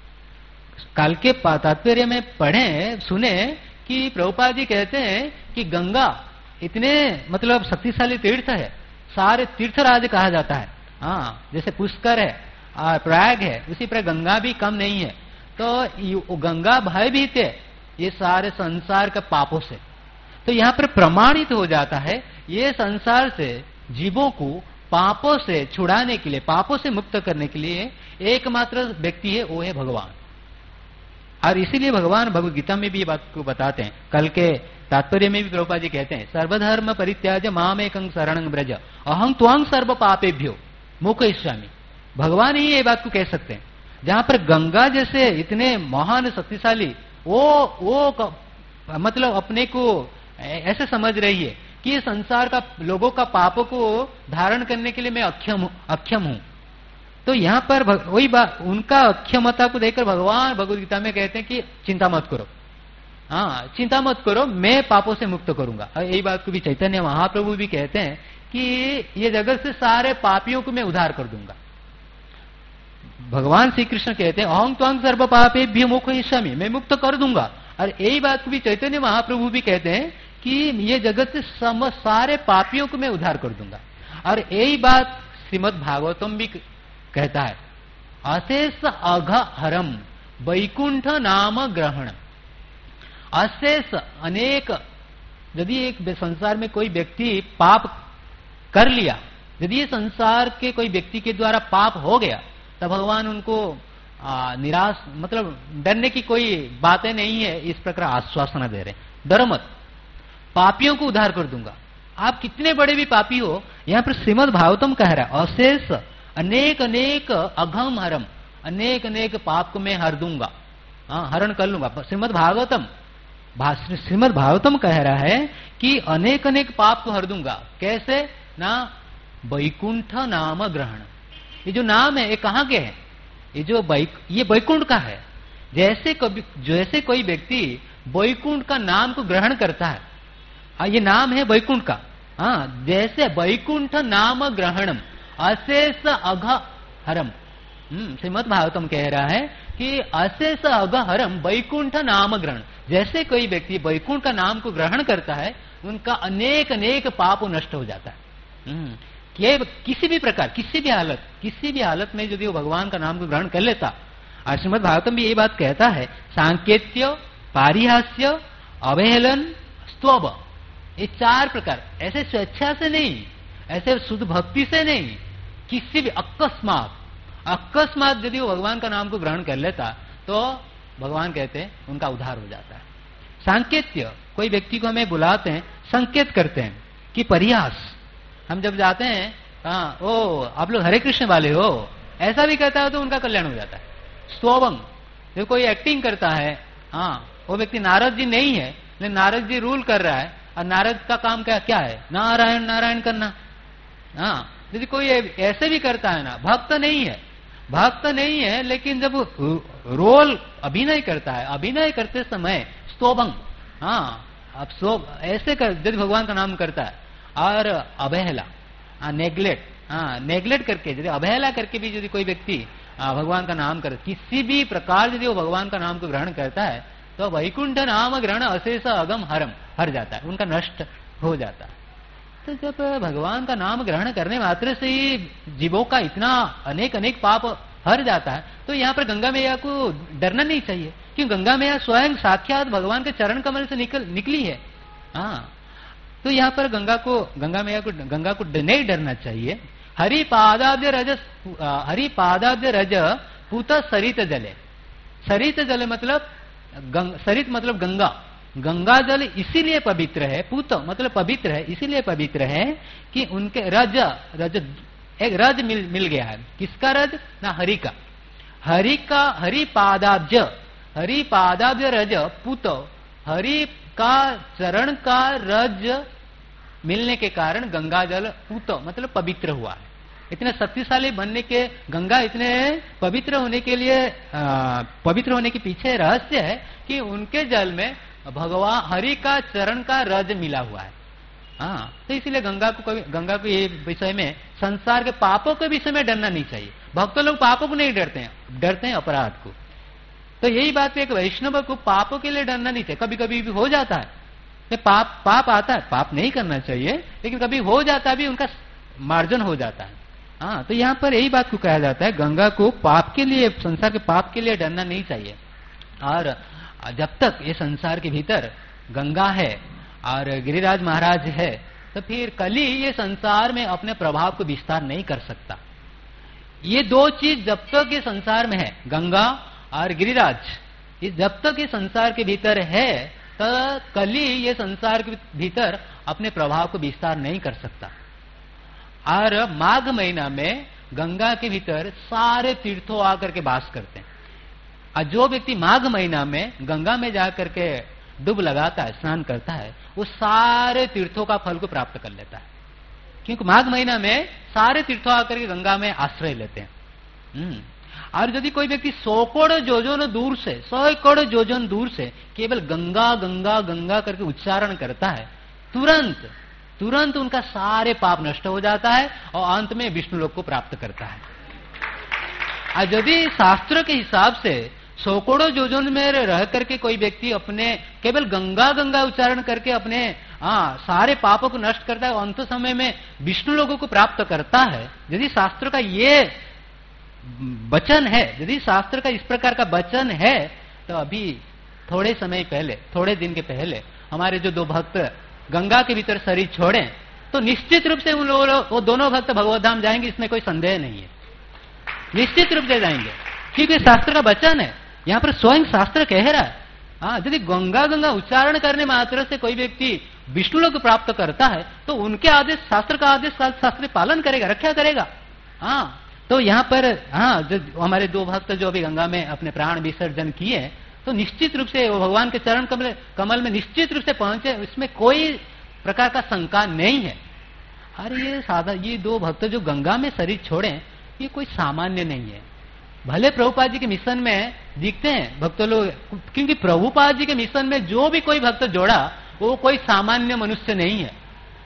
कल के तात्पर्य में पढ़े सुने कि प्रभुपाद जी कहते हैं कि गंगा इतने मतलब शक्तिशाली तीर्थ है, सारे तीर्थराज कहा जाता है। हाँ, जैसे पुष्कर है, प्रयाग है, उसी प्रकार गंगा भी कम नहीं है। तो गंगा भयभीत है ये सारे संसार के पापों से। तो यहाँ पर प्रमाणित हो जाता है ये संसार से जीवों को पापों से छुड़ाने के लिए, पापों से मुक्त करने के लिए एकमात्र व्यक्ति है, वो है भगवान। और इसीलिए भगवान भगवद गीता में भी ये बात को बताते हैं। कल के तात्पर्य में भी प्रभुपाद जी कहते हैं, सर्वधर्म परित्याज मामेकं शरणं व्रज अहं त्वां सर्व पापेभ्यो मोक्षयिष्यामि। भगवान ही ये बात को कह सकते हैं। जहां पर गंगा जैसे इतने महान शक्तिशाली वो वो मतलब अपने को ऐसे समझ रही है कि ये संसार का लोगों का पापों को धारण करने के लिए मैं अक्षम हूं अक्षम हूं। तो यहाँ पर वही बात, उनका अक्षमता को देखकर भगवान भगवद गीता में कहते हैं कि चिंता मत करो, हाँ चिंता मत करो, मैं पापों से मुक्त करूंगा। और यही बात को भी चैतन्य महाप्रभु भी कहते हैं कि ये जगत से सारे पापियों को मैं उद्धार कर दूंगा। भगवान श्री कृष्ण कहते हैं अहं त्वां सर्व पापेभ्यो मोक्षयिष्यामि, मैं मुक्त कर दूंगा। और यही बात को भी चैतन्य महाप्रभु भी कहते हैं कि ये जगत से सम सारे पापियों को मैं उद्धार कर दूंगा। और यही बात श्रीमद् भागवतम भी कहता है, अशेष अघ हरम वैकुंठ नाम ग्रहण। अशेष अनेक, यदि एक संसार में कोई व्यक्ति पाप कर लिया, यदि ये संसार के कोई व्यक्ति के द्वारा पाप हो गया, तब भगवान उनको आ, निराश मतलब डरने की कोई बातें नहीं है, इस प्रकार आश्वासन दे रहे, डरो मत, पापियों को उद्धार कर दूंगा। आप कितने बड़े भी पापी हो, यहां पर श्रीमद् भागवतम कह रहा है अशेष अनेक अनेक अघम हरम, अनेक अनेक पाप को मैं हर दूंगा, हाँ हरण कर लूंगा। श्रीमद् भागवतम श्रीमद् भागवतम कह रहा है कि अनेक अनेक पाप को हर दूंगा। कैसे ना, वैकुंठ नाम ग्रहण। ये जो नाम है ये कहाँ के है, ये जो बैक ये वैकुंठ का है। जैसे कभी जैसे कोई व्यक्ति वैकुंठ का नाम को ग्रहण करता है, हाँ ये नाम है वैकुंठ का, हाँ जैसे वैकुंठ नाम ग्रहणम अशेष अघ हरम। श्रीमद् भागवतम कह रहा है कि अशेष अघ हरम वैकुंठ नाम ग्रहण। जैसे कोई व्यक्ति वैकुंठ का नाम को ग्रहण करता है, उनका अनेक अनेक पाप नष्ट हो जाता है। कि किसी भी प्रकार, किसी भी हालत, किसी भी हालत में यदि वो भगवान का नाम को ग्रहण कर लेता। और श्रीमद् भागवतम भी ये बात कहता है, सांकेत्य, पारिहास्य, अवहेलन, स्तव, ये चार प्रकार, ऐसे स्वेच्छा से नहीं, ऐसे शुद्ध भक्ति से नहीं, किसी भी अकस्मात अकस्मात यदि वो भगवान का नाम को ग्रहण कर लेता तो भगवान कहते हैं उनका उद्धार हो जाता है। सांकेत्य, कोई व्यक्ति को हमें बुलाते हैं, संकेत करते हैं कि परिहास, हम जब जाते हैं हाँ ओ आप लोग हरे कृष्ण वाले हो, ऐसा भी कहता है तो उनका कल्याण हो जाता है। स्तोवम, जो कोई एक्टिंग करता है, हाँ वो व्यक्ति नारद जी नहीं है, लेकिन नारद जी रूल कर रहा है, और नारद का काम क्या क्या है, नारायण नारायण करना। हाँ यदि कोई ऐसे भी करता है ना, भक्त नहीं है, भक्त नहीं है, लेकिन जब रोल अभिनय करता है, अभिनय करते समय स्तोभंग, हाँ अब सो ऐसे कर यदि भगवान का नाम करता है, और अवहेला, हाँ नेग्लेक्ट, हाँ नेग्लेक्ट करके यदि अवहेला करके भी यदि कोई व्यक्ति भगवान का नाम कर, किसी भी प्रकार यदि वो भगवान का नाम को ग्रहण करता है, तो वैकुंठ नाम ग्रहण अशेष अगम हरम, हर जाता है, उनका नष्ट हो जाता है। तो जब भगवान का नाम ग्रहण करने मात्र से ही जीवों का इतना अनेक अनेक पाप हर जाता है, तो यहाँ पर गंगा मैया को डरना नहीं चाहिए, क्योंकि गंगा मैया स्वयं साक्षात भगवान के चरण कमल से निकल निकली है। हाँ तो यहाँ पर गंगा को गंगा मैया को गंगा को नहीं डरना चाहिए। हरि पादाब्ज रज हरि पादाब्ज रज पूत सरित जले, सरित जले मतलब गंग, सरित मतलब गंगा, गंगा जल इसीलिए पवित्र है, पूत मतलब पवित्र है, इसीलिए पवित्र है कि उनके रज रज एक रज मिल मिल गया है। किसका रज ना, हरि का, हरि का हरि पादाब्ज, हरि पादाब्ज रज पूत, हरि का चरण का रज मिलने के कारण गंगा जल पूत मतलब पवित्र हुआ है। इतने शक्तिशाली बनने के, गंगा इतने पवित्र होने के लिए आ, पवित्र होने के पीछे रहस्य है कि उनके जल में भगवान हरि का चरण का रज मिला हुआ है। हाँ तो इसीलिए गंगा को गंगा को ये विषय में, संसार के पापों के विषय में डरना नहीं चाहिए। भक्त लोग पापों को नहीं डरते हैं, डरते हैं अपराध को। तो यही बात है, एक वैष्णव को पापों के लिए डरना नहीं चाहिए। कभी कभी भी हो जाता है, पाप पाप आता है, पाप नहीं करना चाहिए, लेकिन कभी हो जाता है भी, उनका मार्जन हो जाता है। हाँ, तो यहाँ पर यही बात को कहा जाता है, गंगा को पाप के लिए, संसार के पाप के लिए डरना नहीं चाहिए। और जब तक ये संसार के भीतर गंगा है और गिरिराज महाराज है, तो फिर कली ये संसार में अपने प्रभाव को विस्तार नहीं कर सकता। ये दो चीज जब तक ये संसार में है, गंगा और गिरिराज, ये जब तक ये संसार के भीतर है, तो कली ये संसार के भीतर अपने प्रभाव को विस्तार नहीं कर सकता। और माघ महीना में गंगा के भीतर सारे तीर्थों आकर के वास करते हैं, और जो व्यक्ति माघ महीना में गंगा में जाकर के डुब लगाता है, स्नान करता है, वो सारे तीर्थों का फल को प्राप्त कर लेता है। क्योंकि माघ महीना में सारे तीर्थों आकर के गंगा में आश्रय लेते हैं। और यदि कोई व्यक्ति सौ कोड़ जोजन दूर से, सौ कोड़ जोजन दूर से केवल गंगा गंगा गंगा करके उच्चारण करता है, तुरंत तुरंत उनका सारे पाप नष्ट हो जाता है और अंत में विष्णु लोक को प्राप्त करता है। और यदि शास्त्र के हिसाब से सौ करोड़ योजन में रह करके कोई व्यक्ति अपने केवल गंगा गंगा उच्चारण करके अपने हाँ सारे पापों को नष्ट करता है, अंत समय में विष्णु लोगों को प्राप्त करता है, यदि शास्त्र का ये वचन है, यदि शास्त्र का इस प्रकार का वचन है, तो अभी थोड़े समय पहले, थोड़े दिन के पहले हमारे जो दो भक्त गंगा के भीतर शरीर छोड़े, तो निश्चित रूप से उन लोगों, वो दोनों भक्त भगवत धाम जाएंगे, इसमें कोई संदेह नहीं है, निश्चित रूप से जाएंगे, क्योंकि शास्त्र का वचन है। यहां पर स्वयं शास्त्र कह रहा है, हाँ, यदि गंगा गंगा उच्चारण करने मात्र से कोई व्यक्ति विष्णु लोक प्राप्त करता है, तो उनके आदेश, शास्त्र का आदेश शास्त्र पालन करेगा, रक्षा करेगा। हाँ, तो यहाँ पर हाँ जो हमारे दो भक्त जो अभी गंगा में अपने प्राण विसर्जन किए, तो निश्चित रूप से वो भगवान के चरण कमल कमल में निश्चित रूप से पहुंचे, इसमें कोई प्रकार का शंका नहीं है। अरे ये साधा ये दो भक्त जो गंगा में शरीर छोड़े, ये कोई सामान्य नहीं है। भले प्रभुपाद जी के मिशन में दिखते हैं भक्त लोग, क्योंकि प्रभुपाद जी के मिशन में जो भी कोई भक्त जोड़ा, वो कोई सामान्य मनुष्य नहीं है।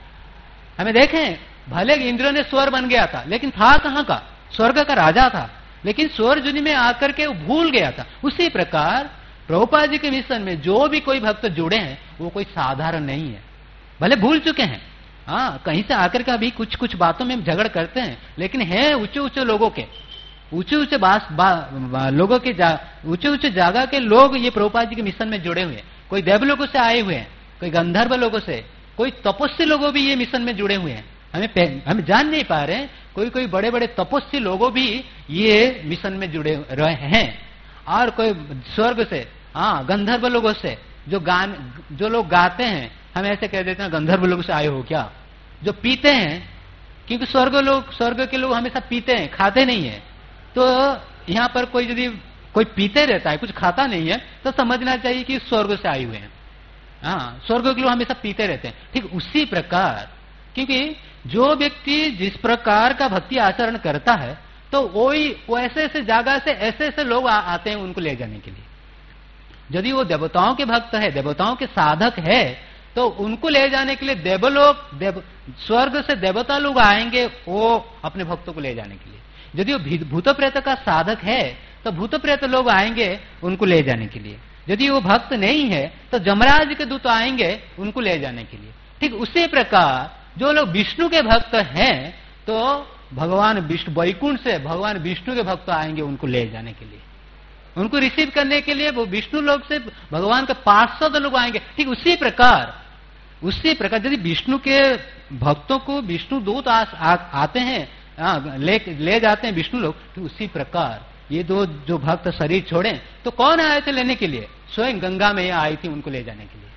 हमें देखें, भले इंद्र ने स्वर बन गया था, लेकिन था कहां का, स्वर्ग का राजा था, लेकिन स्वर्ग जुनी में आकर के वो भूल गया था। उसी प्रकार प्रभुपाद जी के मिशन में जो भी कोई भक्त जुड़े हैं, वो कोई साधारण नहीं है। भले भूल चुके हैं, हाँ, कहीं से आकर के अभी कुछ कुछ बातों में झगड़ करते हैं, लेकिन है ऊंचे ऊंचे लोगों के, ऊंचे ऊंचे बास बा, लोगों के ऊंचे ऊंचे जगह के लोग ये प्रभुपाद जी के मिशन में जुड़े हुए हैं। कोई देवलोगों से आए हुए हैं, कोई गंधर्व लोगों से, कोई तपस्वी लोगों भी ये मिशन में जुड़े हुए हैं। हमें हम जान नहीं पा रहे, कोई कोई बड़े बड़े तपस्वी लोगों भी ये मिशन में जुड़े रहे हैं। और कोई स्वर्ग से, हाँ, गंधर्व लोगों से, जो गान जो लोग गाते हैं, हम ऐसे कह देते हैं गंधर्व लोगों से आए हो क्या, जो पीते हैं, क्योंकि स्वर्ग लोग स्वर्ग के लोग हमेशा पीते हैं, खाते नहीं है। तो यहाँ पर कोई यदि कोई पीते रहता है, कुछ खाता नहीं है, तो समझना चाहिए कि स्वर्ग से आए हुए हैं। हाँ, स्वर्ग के लोग हमेशा पीते रहते हैं। ठीक उसी प्रकार, क्योंकि जो व्यक्ति जिस प्रकार का भक्ति आचरण करता है, तो वही वो ऐसे ऐसे जगह से ऐसे ऐसे लोग आ, आते हैं उनको ले जाने के लिए। यदि वो देवताओं के भक्त है, देवताओं के साधक है, तो उनको ले जाने के लिए देवलोक देव स्वर्ग से देवता लोग आएंगे, वो अपने भक्तों को ले जाने के लिए। यदि वो भूत प्रेत का साधक है, तो भूत प्रेत लोग आएंगे उनको ले जाने के लिए। यदि वो भक्त नहीं है, तो जमराज के दूत आएंगे उनको ले जाने के लिए। ठीक उसी प्रकार जो लोग विष्णु के भक्त हैं, तो भगवान विष्णु वैकुंठ से भगवान विष्णु के भक्त आएंगे उनको ले जाने के लिए, उनको रिसीव करने के लिए। वो विष्णु लोग से भगवान के पार्षद लोग आएंगे। ठीक उसी प्रकार उसी प्रकार यदि विष्णु के भक्तों को विष्णु दूत आ, आ, आते हैं, आ, ले ले जाते हैं विष्णु लोग, तो उसी प्रकार ये दो जो भक्त शरीर छोड़े, तो कौन आए थे लेने के लिए? स्वयं गंगा मैया आई थी उनको ले जाने के लिए।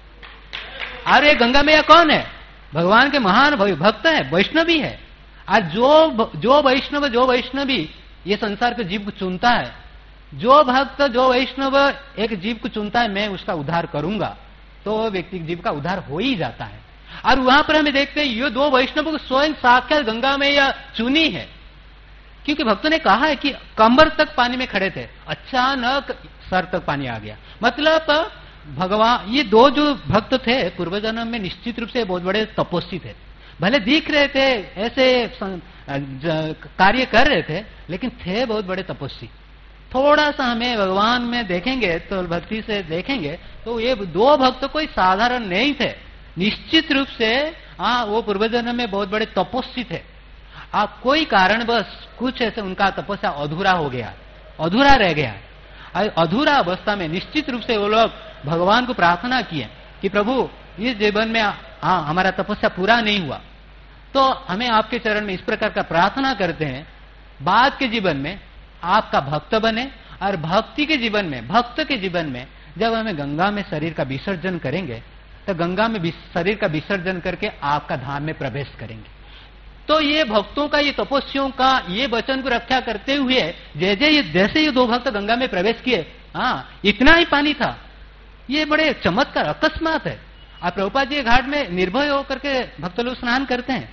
अरे गंगा मैया कौन है? भगवान के महान भक्त है, वैष्णवी है। आज जो जो वैष्णव जो वैष्णवी ये संसार के जीव को चुनता है, जो भक्त जो वैष्णव एक जीव को चुनता है, मैं उसका उद्धार करूंगा, तो व्यक्ति जीव का उद्धार हो ही जाता है। और वहां पर हमें देखते हैं ये दो वैष्णव को स्वयं साक्षात गंगा मैया चुनी है, क्योंकि भक्तों ने कहा है कि कमर तक पानी में खड़े थे, अचानक सर तक पानी आ गया। मतलब भगवान, ये दो जो भक्त थे पूर्व जन्म में निश्चित रूप से बहुत बड़े तपस्वी थे। भले दिख रहे थे ऐसे कार्य कर रहे थे, लेकिन थे बहुत बड़े तपस्वी। थोड़ा सा हमें भगवान में देखेंगे तो भक्ति से देखेंगे तो ये दो भक्त कोई साधारण नहीं थे। निश्चित रूप से हाँ वो पूर्वजन्म में बहुत बड़े तपस्वी थे। आ, कोई कारण बस कुछ ऐसे उनका तपस्या अधूरा हो गया, अधूरा रह गया। अधूरा अवस्था में निश्चित रूप से वो लोग भगवान को प्रार्थना किए कि प्रभु इस जीवन में हाँ हमारा तपस्या पूरा नहीं हुआ, तो हमें आपके चरण में इस प्रकार का प्रार्थना करते हैं बाद के जीवन में आपका भक्त बने, और भक्ति के जीवन में भक्त के जीवन में जब हमें गंगा में शरीर का विसर्जन करेंगे तो गंगा में शरीर का विसर्जन करके आपका धाम में प्रवेश करेंगे। तो ये भक्तों का, ये तपस्वियों का ये वचन को रक्षा करते हुए जैसे ये जैसे ये दो भक्त गंगा में प्रवेश किए, हाँ इतना ही पानी था। ये बड़े चमत्कार अकस्मात है। आप प्रभुपाद जी घाट में निर्भय होकर के भक्त लोग स्नान करते हैं,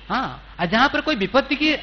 हाँ जहां पर कोई विपत्ति की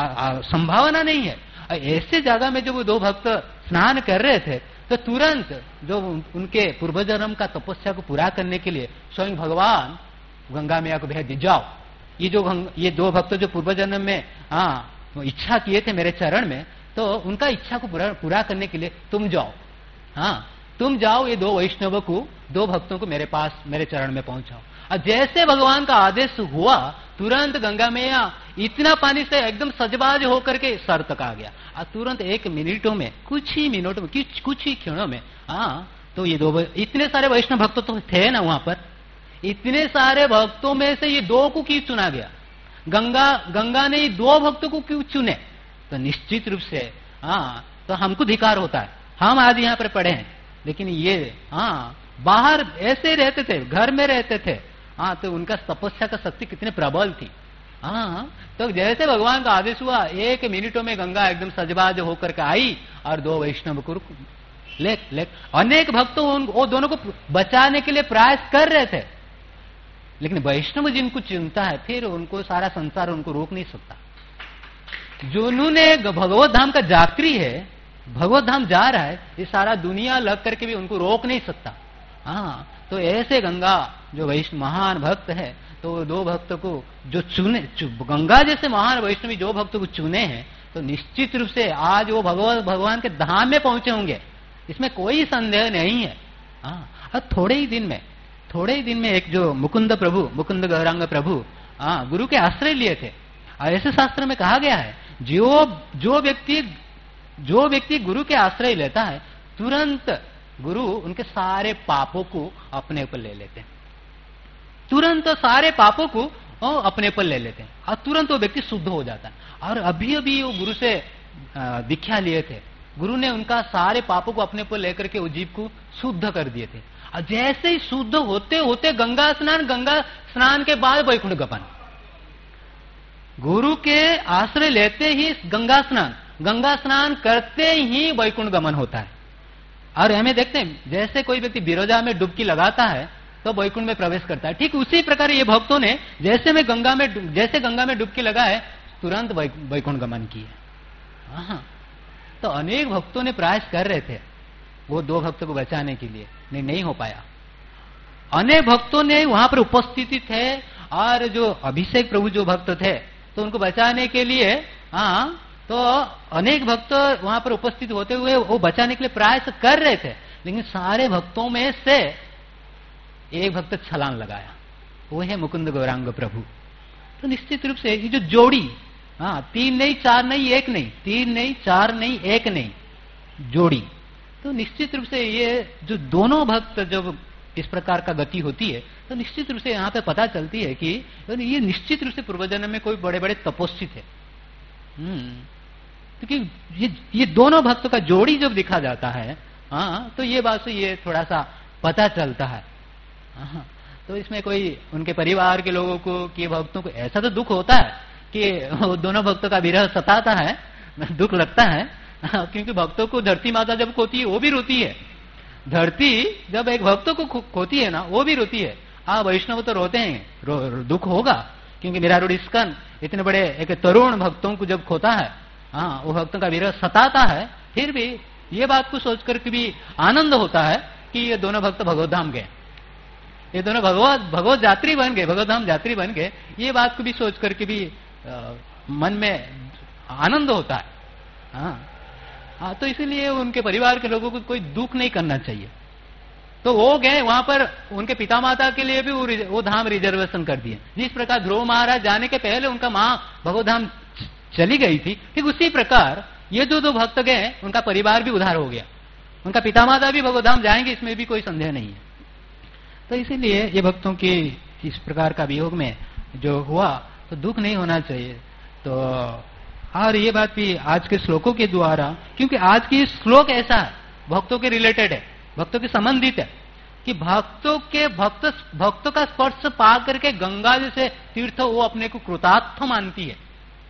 संभावना नहीं है, ऐसे जगह में जब वो दो भक्त स्नान कर रहे थे तो तुरंत जो उनके पूर्वजन्म का तपस्या को पूरा करने के लिए स्वयं भगवान गंगा मैया को भेज दी, जाओ ये जो ये दो भक्त जो पूर्वजन्म में हाँ इच्छा किए थे मेरे चरण में, तो उनका इच्छा को पूरा पूरा करने के लिए तुम जाओ, हाँ तुम जाओ, ये दो वैष्णव को, दो भक्तों को मेरे पास मेरे चरण में पहुंचाओ। और जैसे भगवान का आदेश हुआ तुरंत गंगा मैया इतना पानी से एकदम सजबाज होकर के सर तक आ गया, और तुरंत एक मिनटों में, कुछ ही मिनटों में, कुछ कुछ ही क्षणों में हाँ तो ये दो इतने सारे वैष्णव भक्त तो थे ना वहां पर, इतने सारे भक्तों में से ये दो को क्यों चुना गया? गंगा गंगा ने दो भक्तों को क्यों चुने? तो निश्चित रूप से हाँ तो हमको धिकार होता है, हम आज यहाँ पर पढ़े हैं, लेकिन ये हाँ बाहर ऐसे रहते थे, घर में रहते थे, हाँ तो उनका तपस्या का शक्ति कितने प्रबल थी। हाँ तो जैसे भगवान का आदेश हुआ एक मिनटों में गंगा एकदम सजबाज होकर के आई और दो वैष्णव को ले ले अनेक भक्तों वो दोनों को बचाने के लिए प्रयास कर रहे थे, लेकिन वैष्णव जिनको चिंता है फिर उनको सारा संसार उनको रोक नहीं सकता। जिन्होंने भगवत धाम का यात्री है, भगवत धाम जा रहा है, ये सारा दुनिया लग करके भी उनको रोक नहीं सकता। हाँ तो ऐसे गंगा जो वैष्णव महान भक्त है, तो दो भक्त को जो चुने, गंगा जैसे महान वैष्णवी जो भक्त को चुने हैं, तो निश्चित रूप से आज वो भगवान भगवान के धाम में पहुंचे होंगे, इसमें कोई संदेह नहीं है। हाँ और थोड़े ही दिन में थोड़े ही दिन में एक जो मुकुंद प्रभु, मुकुंद गौरांग प्रभु हाँ गुरु के आश्रय लिए थे। और ऐसे शास्त्र में कहा गया है जो जो व्यक्ति जो व्यक्ति गुरु के आश्रय लेता है तुरंत गुरु उनके सारे पापों को अपने ऊपर ले लेते हैं, तुरंत सारे पापों को अपने ऊपर ले लेते हैं और तुरंत वो व्यक्ति शुद्ध हो जाता है। और अभी अभी वो गुरु से दीक्षा लिए थे, गुरु ने उनका सारे पापों को अपने ऊपर लेकर के वो जीव को शुद्ध कर दिए थे। और जैसे ही शुद्ध होते होते गंगा स्नान, गंगा स्नान के बाद वैकुंठ गमन, गुरु के आश्रय लेते ही गंगा स्नान, गंगा स्नान करते ही वैकुंठ गमन होता है। और हमें देखते हैं जैसे कोई व्यक्ति बिरोजा में डुबकी लगाता है तो वैकुंठ में प्रवेश करता है, ठीक उसी प्रकार ये भक्तों ने जैसे में गंगा में जैसे गंगा में डुबकी लगाए तुरंत वैकुंठ गमन किया। हाँ तो अनेक भक्तों ने प्रयास कर रहे थे वो दो भक्तों को बचाने के लिए, नहीं नहीं हो पाया। अनेक भक्तों ने वहां पर उपस्थिति थे और जो अभिषेक प्रभु जो भक्त थे तो उनको बचाने के लिए हाँ तो अनेक भक्त वहां पर उपस्थित होते हुए वो बचाने के लिए प्रयास कर रहे थे, लेकिन सारे भक्तों में से एक भक्त छलांग लगाया, वो है मुकुंद गौरांग प्रभु। तो निश्चित रूप से ये जो जोड़ी हाँ तीन नहीं चार नहीं एक नहीं, तीन नहीं चार नहीं एक नहीं, जोड़ी, तो निश्चित रूप से ये जो दोनों भक्त जब इस प्रकार का गति होती है तो निश्चित रूप से यहाँ पे पता चलती है कि ये निश्चित रूप से पूर्वजन्म में कोई बड़े बड़े तपस्वी थे। क्योंकि तो ये ये दोनों भक्तों का जोड़ी जब दिखा जाता है हाँ तो ये बात से ये थोड़ा सा पता चलता है। हाँ तो इसमें कोई उनके परिवार के लोगों को कि भक्तों को ऐसा तो दुख होता है कि दोनों भक्तों का विरह सताता है, दुख लगता है, क्योंकि भक्तों को धरती माता जब खोती है वो भी रोती है, धरती जब एक भक्तों को खोती है ना वो भी रोती है। हाँ वैष्णव तो रोते हैं, रो, रो, दुख होगा, क्योंकि मेरा रूढ़ स्कन इतने बड़े एक तरुण भक्तों को जब खोता है हाँ वो भक्तों का विरह सताता है, फिर भी ये बात को सोचकर के भी आनंद होता है कि ये दोनों भक्त भगवत धाम गए, ये दोनों भगवत भगवत यात्री बन गए, भगवत धाम यात्री बन गए, ये बात को भी सोच करके भी आ, मन में आनंद होता है। हाँ हाँ, तो इसीलिए उनके परिवार के लोगों को कोई दुख नहीं करना चाहिए। तो वो गए वहां पर, उनके पिता माता के लिए भी वो, वो धाम रिजर्वेशन कर दिए। जिस प्रकार ध्रुव महाराज जाने के पहले उनका मां भगवधाम चली गई थी, ठीक उसी प्रकार ये जो दो भक्त गए उनका परिवार भी उद्धार हो गया, उनका पिता माता भी भगवधाम जाएंगे, इसमें भी कोई संदेह नहीं है। तो इसीलिए ये भक्तों की इस प्रकार का वियोग में जो हुआ तो दुख नहीं होना चाहिए। तो और ये बात भी आज के श्लोकों के द्वारा, क्योंकि आज की श्लोक ऐसा है, भक्तों के रिलेटेड है, भक्तों के संबंधित है, कि भक्तों के भक्त भक्तों का स्पर्श पा करके गंगा जैसे तीर्थ वो अपने को कृतार्थ मानती है।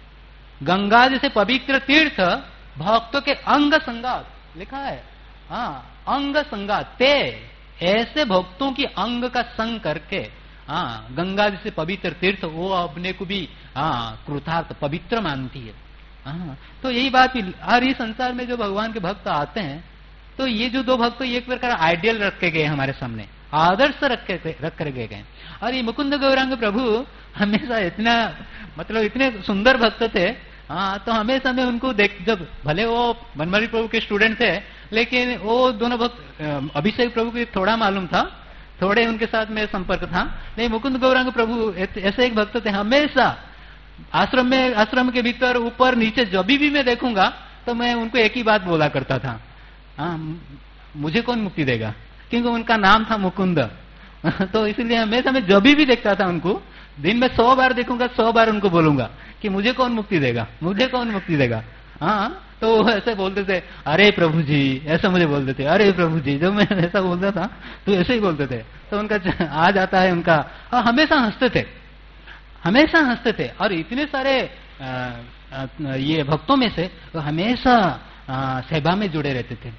गंगा जैसे पवित्र तीर्थ भक्तों के अंग संगात लिखा है, हाँ अंग संगात ते, ऐसे भक्तों की अंग का संग करके हाँ गंगा जैसे पवित्र तीर्थ वो अपने को भी हाँ कृतार्थ पवित्र मानती है। हाँ तो यही बात, और इस संसार में जो भगवान के भक्त आते हैं तो ये जो दो भक्त एक प्रकार आइडियल रख के गए हमारे सामने, आदर्श रख के रख कर गए। और ये मुकुंद गौरांग प्रभु हमेशा इतना मतलब इतने सुंदर भक्त थे, हाँ तो हमेशा में उनको देख, जब भले वो बनमाली प्रभु के स्टूडेंट थे लेकिन वो दोनों भक्त अभिषेक प्रभु को थोड़ा मालूम था, थोड़े उनके साथ में संपर्क था, नहीं मुकुंद गौरांग प्रभु ऐसे एक भक्त थे, हमेशा आश्रम में आश्रम के भीतर ऊपर नीचे जब भी मैं देखूंगा तो मैं उनको एक ही बात बोला करता था, हाँ मुझे कौन मुक्ति देगा, क्योंकि उनका नाम था मुकुंद। तो इसलिए हमेशा मैं जब भी देखता था उनको, दिन में सौ बार देखूंगा, सौ बार उनको बोलूंगा कि मुझे कौन मुक्ति देगा, मुझे कौन मुक्ति देगा। हाँ तो वो ऐसे बोलते थे, अरे प्रभु जी, ऐसा मुझे बोलते थे, अरे प्रभु जी, जब मैं ऐसा बोलता था तो ऐसे ही बोलते थे। तो उनका आ जाता है उनका, हाँ हमेशा हंसते थे, हमेशा हंसते थे। और इतने सारे आ, आ, ये भक्तों में से वो हमेशा आ, सेवा में जुड़े रहते थे,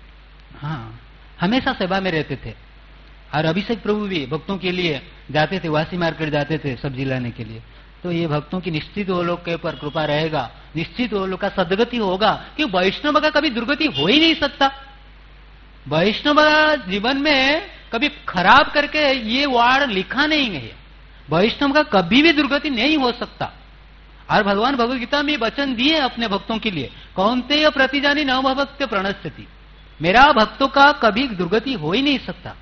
हाँ हमेशा सेवा में रहते थे। और अभिषेक प्रभु भी भक्तों के लिए जाते थे, वासी मार्केट जाते थे सब्जी लाने के लिए। तो ये भक्तों की निश्चित वो लोग के ऊपर कृपा रहेगा, निश्चित वो लोग का सदगति होगा, कि वैष्णव का कभी दुर्गति हो ही नहीं सकता। वैष्णव जीवन में कभी खराब करके ये वार्ड लिखा नहीं है, वैष्णव का कभी भी दुर्गति नहीं हो सकता। और भगवान भगवद गीता में वचन दिए अपने भक्तों के लिए, कौन्तेय प्रतिजानी न भक्त प्रणश्यति, मेरा भक्तों का कभी दुर्गति हो ही नहीं सकता।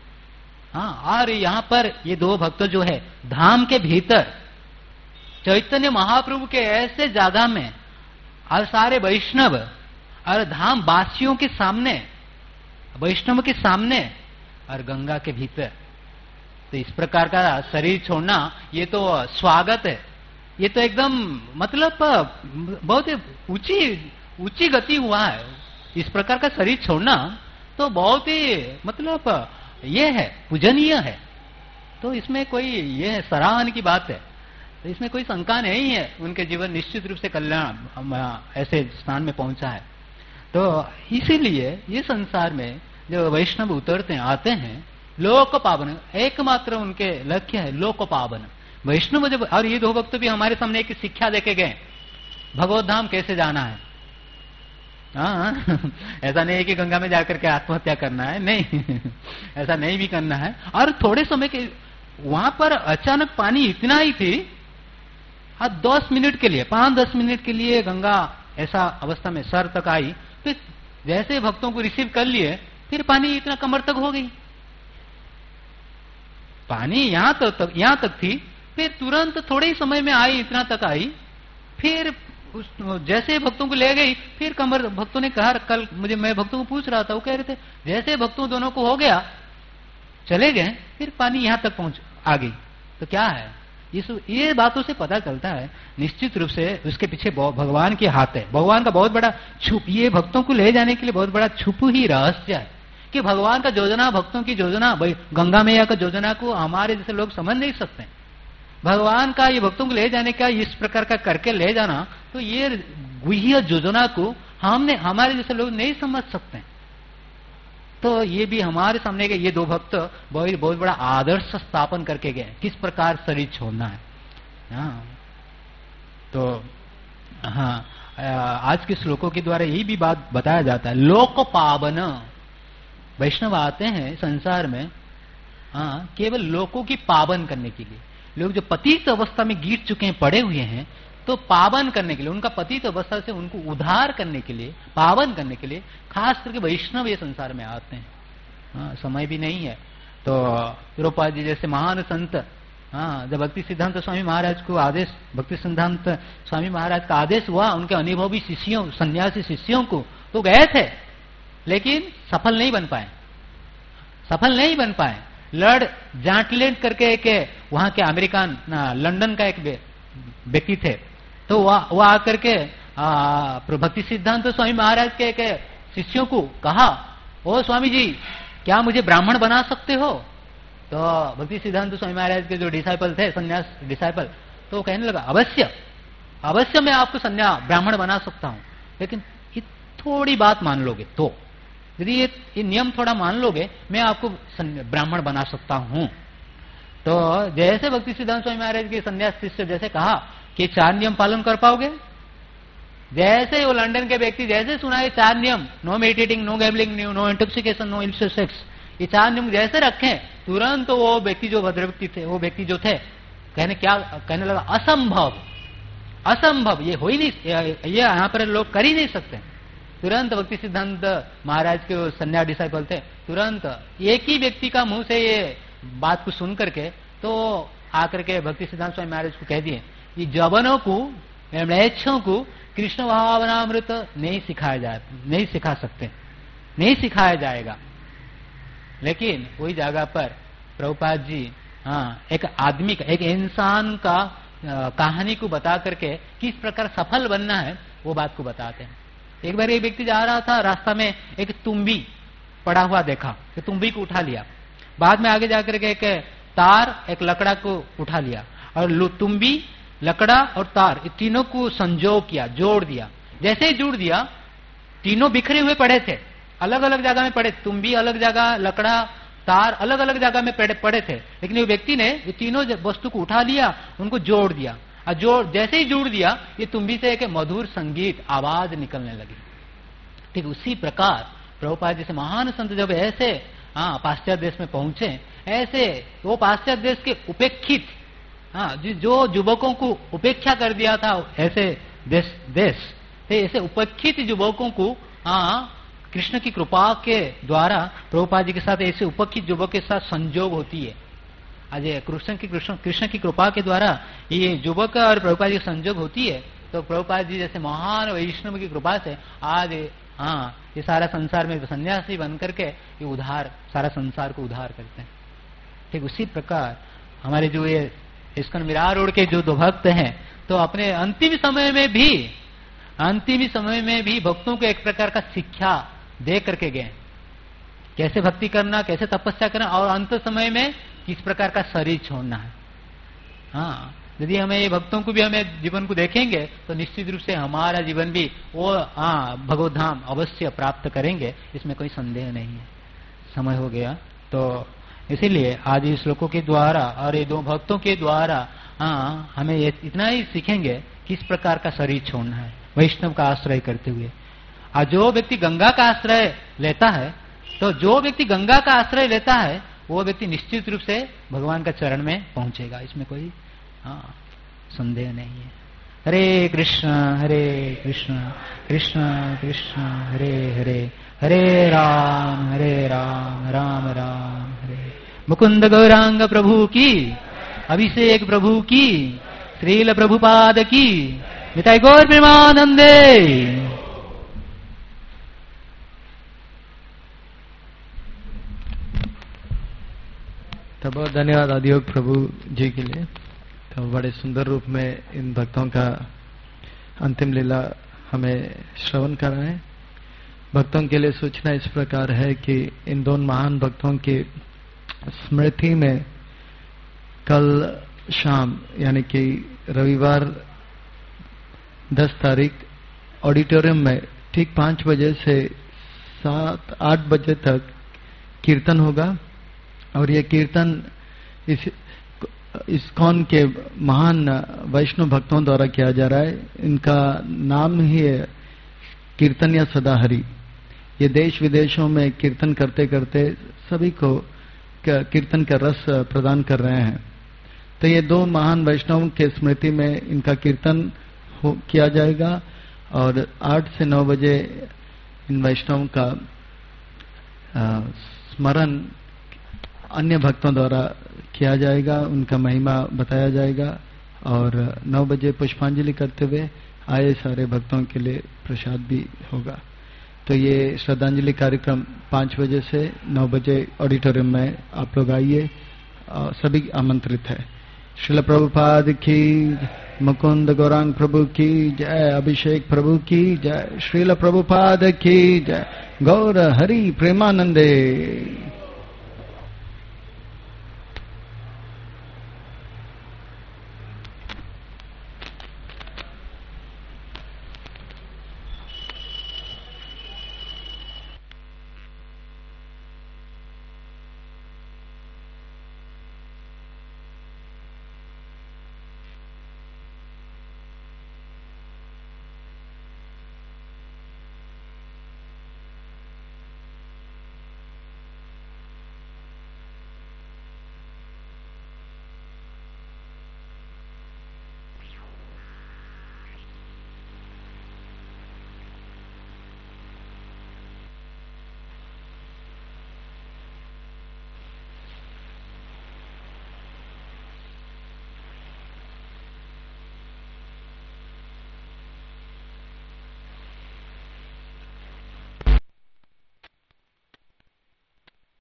हाँ और यहाँ पर ये दो भक्त जो है धाम के भीतर चैतन्य महाप्रभु के ऐसे जगह में और सारे वैष्णव और धाम वासियों के सामने, वैष्णव के सामने और गंगा के भीतर, तो इस प्रकार का शरीर छोड़ना ये तो स्वागत है, ये तो एकदम मतलब बहुत ऊंची ऊंची गति हुआ है। इस प्रकार का शरीर छोड़ना तो बहुत ही मतलब ये है, पूजनीय है। तो इसमें कोई ये है सराहन की बात है, तो इसमें कोई शंका नहीं है, उनके जीवन निश्चित रूप से कल्याण ऐसे स्थान में पहुंचा है। तो इसीलिए ये संसार में जो वैष्णव उतरते हैं आते हैं, लोक पावन एकमात्र उनके लक्ष्य है, लोक पावन वैष्णव जब। और ये दो भक्त भी हमारे सामने एक शिक्षा देके गए, भगवत धाम कैसे जाना है। हाँ ऐसा नहीं है कि गंगा में जाकर के आत्महत्या करना है, नहीं ऐसा नहीं भी करना है। और थोड़े समय के वहां पर अचानक पानी इतना ही थी, हाँ दस मिनट के लिए, पांच दस मिनट के लिए गंगा ऐसा अवस्था में सर तक आई, फिर जैसे भक्तों को रिसीव कर लिए फिर पानी इतना कमर तक हो गई। पानी यहां तक यहां तक थी, फिर तुरंत थोड़े ही समय में आई, इतना तक आई, फिर उस जैसे भक्तों को ले गई, फिर कमर। भक्तों ने कहा, कल मुझे मैं भक्तों को पूछ रहा था, वो कह रहे थे जैसे भक्तों दोनों को हो गया चले गए, फिर पानी यहां तक पहुंच आ गई। तो क्या है ये, ये बातों से पता चलता है निश्चित रूप से उसके पीछे भगवान के हाथ है, भगवान का बहुत बड़ा छुप, ये भक्तों को ले जाने के लिए बहुत बड़ा छुप ही रहस्य है कि भगवान का योजना, भक्तों की योजना, गंगा मैया का योजना को हमारे जैसे लोग समझ नहीं सकते। भगवान का ये भक्तों को ले जाने का इस प्रकार का करके ले जाना, तो ये गुह्य योजना को हमने हमारे जैसे लोग नहीं समझ सकते। तो ये भी हमारे सामने के ये दो भक्त बहुत बहुत बड़ा आदर्श स्थापन करके गए, किस प्रकार शरीर छोड़ना है। हाँ तो हाँ आज के श्लोकों के द्वारा यही भी बात बताया जाता है, लोक पावन। वैष्णव आते हैं संसार में हाँ केवल लोकों की पावन करने के लिए। लोग जो पतित अवस्था में गिर चुके हैं, पड़े हुए हैं, तो पावन करने के लिए, उनका पतित अवस्था से उनको उद्धार करने के लिए, पावन करने के लिए खास करके वैष्णव ये संसार में आते हैं। हाँ, समय भी नहीं है तो प्रभुपाद जी जैसे महान संत, हाँ, जब भक्ति सिद्धांत स्वामी महाराज को आदेश, भक्ति सिद्धांत स्वामी महाराज का आदेश हुआ उनके अनुभवी शिष्यों, सन्यासी शिष्यों को, तो गए थे लेकिन सफल नहीं बन पाए, सफल नहीं बन पाए। लॉर्ड जाटलैंड करके एक वहां के अमेरिकन लंदन का एक व्यक्ति थे, तो वह आकर के भक्ति सिद्धांत स्वामी महाराज के एक शिष्यों को कहा, ओ स्वामी जी क्या मुझे ब्राह्मण बना सकते हो? तो भक्ति सिद्धांत स्वामी महाराज के जो डिसाइपल थे, सन्यास डिसाइपल, तो वो कहने लगा अवश्य अवश्य मैं आपको सन्या ब्राह्मण बना सकता हूं, लेकिन ये थोड़ी बात मान लोगे तो, यदि ये, ये नियम थोड़ा मान लोगे मैं आपको ब्राह्मण बना सकता हूं। तो जैसे भक्ति सिद्धांत स्वामी महाराज के सन्यास शिष्य जैसे कहा कि चार नियम पालन कर पाओगे, जैसे वो लंदन के व्यक्ति जैसे सुना ये चार नियम, no meat eating, no gambling, no intoxication, no illicit sex, ये चार नियम जैसे रखें, तुरंत तो वो व्यक्ति जो भद्र व्यक्ति थे, वो व्यक्ति जो थे कहने क्या कहने लगा, असंभव असंभव, ये हो ही नहीं, ये यहां पर लोग कर ही नहीं सकते। तुरंत भक्ति सिद्धांत महाराज के वो सन्यास डिसाइपल थे, तुरंत एक ही व्यक्ति का मुंह से ये बात को सुन करके तो आकर के भक्ति सिद्धांत स्वामी महाराज को कह दिए, ये जवानों को, म्लेच्छों को कृष्ण भावनामृत नहीं सिखाया जाए, नहीं सिखा सकते, नहीं सिखाया जाएगा। लेकिन वही जगह पर प्रभुपाद जी हाँ एक आदमी का, एक इंसान का आ, कहानी को बता करके किस प्रकार सफल बनना है वो बात को बताते हैं। एक बार एक व्यक्ति जा रहा था, रास्ता में एक तुम्बी पड़ा हुआ देखा, तो तुम्बी को उठा लिया, बाद में आगे जाकर के एक तार, एक लकड़ा को उठा लिया और तुम्बी, लकड़ा और तार, ये तीनों को संजोग किया, जोड़ दिया। जैसे ही जोड़ दिया, तीनों बिखरे हुए पड़े थे, अलग अलग जगह में पड़े, तुम्बी अलग जगह, लकड़ा तार अलग अलग जगह में पड़े पड़े थे, लेकिन ये व्यक्ति ने ये तीनों वस्तु को उठा लिया, उनको जोड़ दिया, और जोड़ जैसे ही जोड़ दिया ये तुम्बी से एक मधुर संगीत आवाज निकलने लगी। ठीक उसी प्रकार प्रभुपाद जैसे महान संत जब ऐसे हाँ पाश्चात्य देश में पहुंचे, ऐसे वो पाश्चात्य देश के उपेक्षित, हाँ जो युवकों को उपेक्षा कर दिया था ऐसे देश देश ऐसे उपेक्षित युवकों को हाँ कृष्ण की कृपा के द्वारा प्रभुपाद जी के साथ ऐसे उपेक्षित युवक के साथ संजोग होती है। आज कृष्ण की कृष्ण कृष्ण की कृपा के द्वारा ये युवक और प्रभुपाद जी संजोग होती है, तो प्रभुपाद जी जैसे महान वैष्णव की कृपा से आज हाँ ये सारा संसार में सन्यासी बन करके ये उद्धार, सारा संसार को उद्धार करते हैं। ठीक उसी प्रकार हमारे जो ये इस्कॉन विरार रोड के जो दो भक्त हैं, तो अपने अंतिम समय में भी अंतिम समय में भी भक्तों को एक प्रकार का शिक्षा दे करके गए, कैसे भक्ति करना, कैसे तपस्या करना, और अंत समय में किस प्रकार का शरीर छोड़ना है। हाँ यदि हमें ये भक्तों को भी हमें जीवन को देखेंगे तो निश्चित रूप से हमारा जीवन भी वो हाँ भगवत धाम अवश्य प्राप्त करेंगे, इसमें कोई संदेह नहीं है। समय हो गया, तो इसीलिए आज इस श्लोकों के द्वारा और ये दो भक्तों के द्वारा हाँ हमें ये इतना ही सीखेंगे किस प्रकार का शरीर छोड़ना है वैष्णव का आश्रय करते हुए। और जो व्यक्ति गंगा का आश्रय लेता है, तो जो व्यक्ति गंगा का आश्रय लेता है वो व्यक्ति निश्चित रूप से भगवान का चरण में पहुंचेगा, इसमें कोई हाँ संदेह नहीं है। हरे कृष्ण हरे कृष्ण कृष्ण कृष्ण हरे हरे, हरे राम हरे राम राम राम हरे। मुकुंद गौरांग प्रभु की, अभिषेक प्रभु की, श्रील प्रभुपाद की, निताई गौर प्रेमानंदे। तो बहुत धन्यवाद आदियोग प्रभु जी के लिए। तो बड़े सुंदर रूप में इन भक्तों का अंतिम लीला हमें श्रवण कर रहे हैं। भक्तों के लिए सूचना इस प्रकार है कि इन दोनों महान भक्तों की स्मृति में कल शाम यानी कि रविवार दस तारीख ऑडिटोरियम में ठीक पांच बजे से सात आठ बजे तक कीर्तन होगा, और ये कीर्तन इस इस्कॉन के महान वैष्णव भक्तों द्वारा किया जा रहा है। इनका नाम ही है कीर्तन या सदाहरि। ये देश विदेशों में कीर्तन करते करते सभी को कीर्तन का रस प्रदान कर रहे हैं। तो ये दो महान वैष्णव के स्मृति में इनका कीर्तन हो किया जाएगा और आठ से नौ बजे इन वैष्णवों का स्मरण अन्य भक्तों द्वारा किया जाएगा, उनका महिमा बताया जाएगा और नौ बजे पुष्पांजलि करते हुए आए सारे भक्तों के लिए प्रसाद भी होगा। तो ये श्रद्धांजलि कार्यक्रम पाँच बजे से नौ बजे ऑडिटोरियम में आप लोग आइए, सभी आमंत्रित है। श्रील प्रभुपाद की, मुकुंद गौरांग प्रभु की जय, अभिषेक प्रभु की जय, श्रील प्रभुपाद की जय, गौर हरि प्रेमानंदे।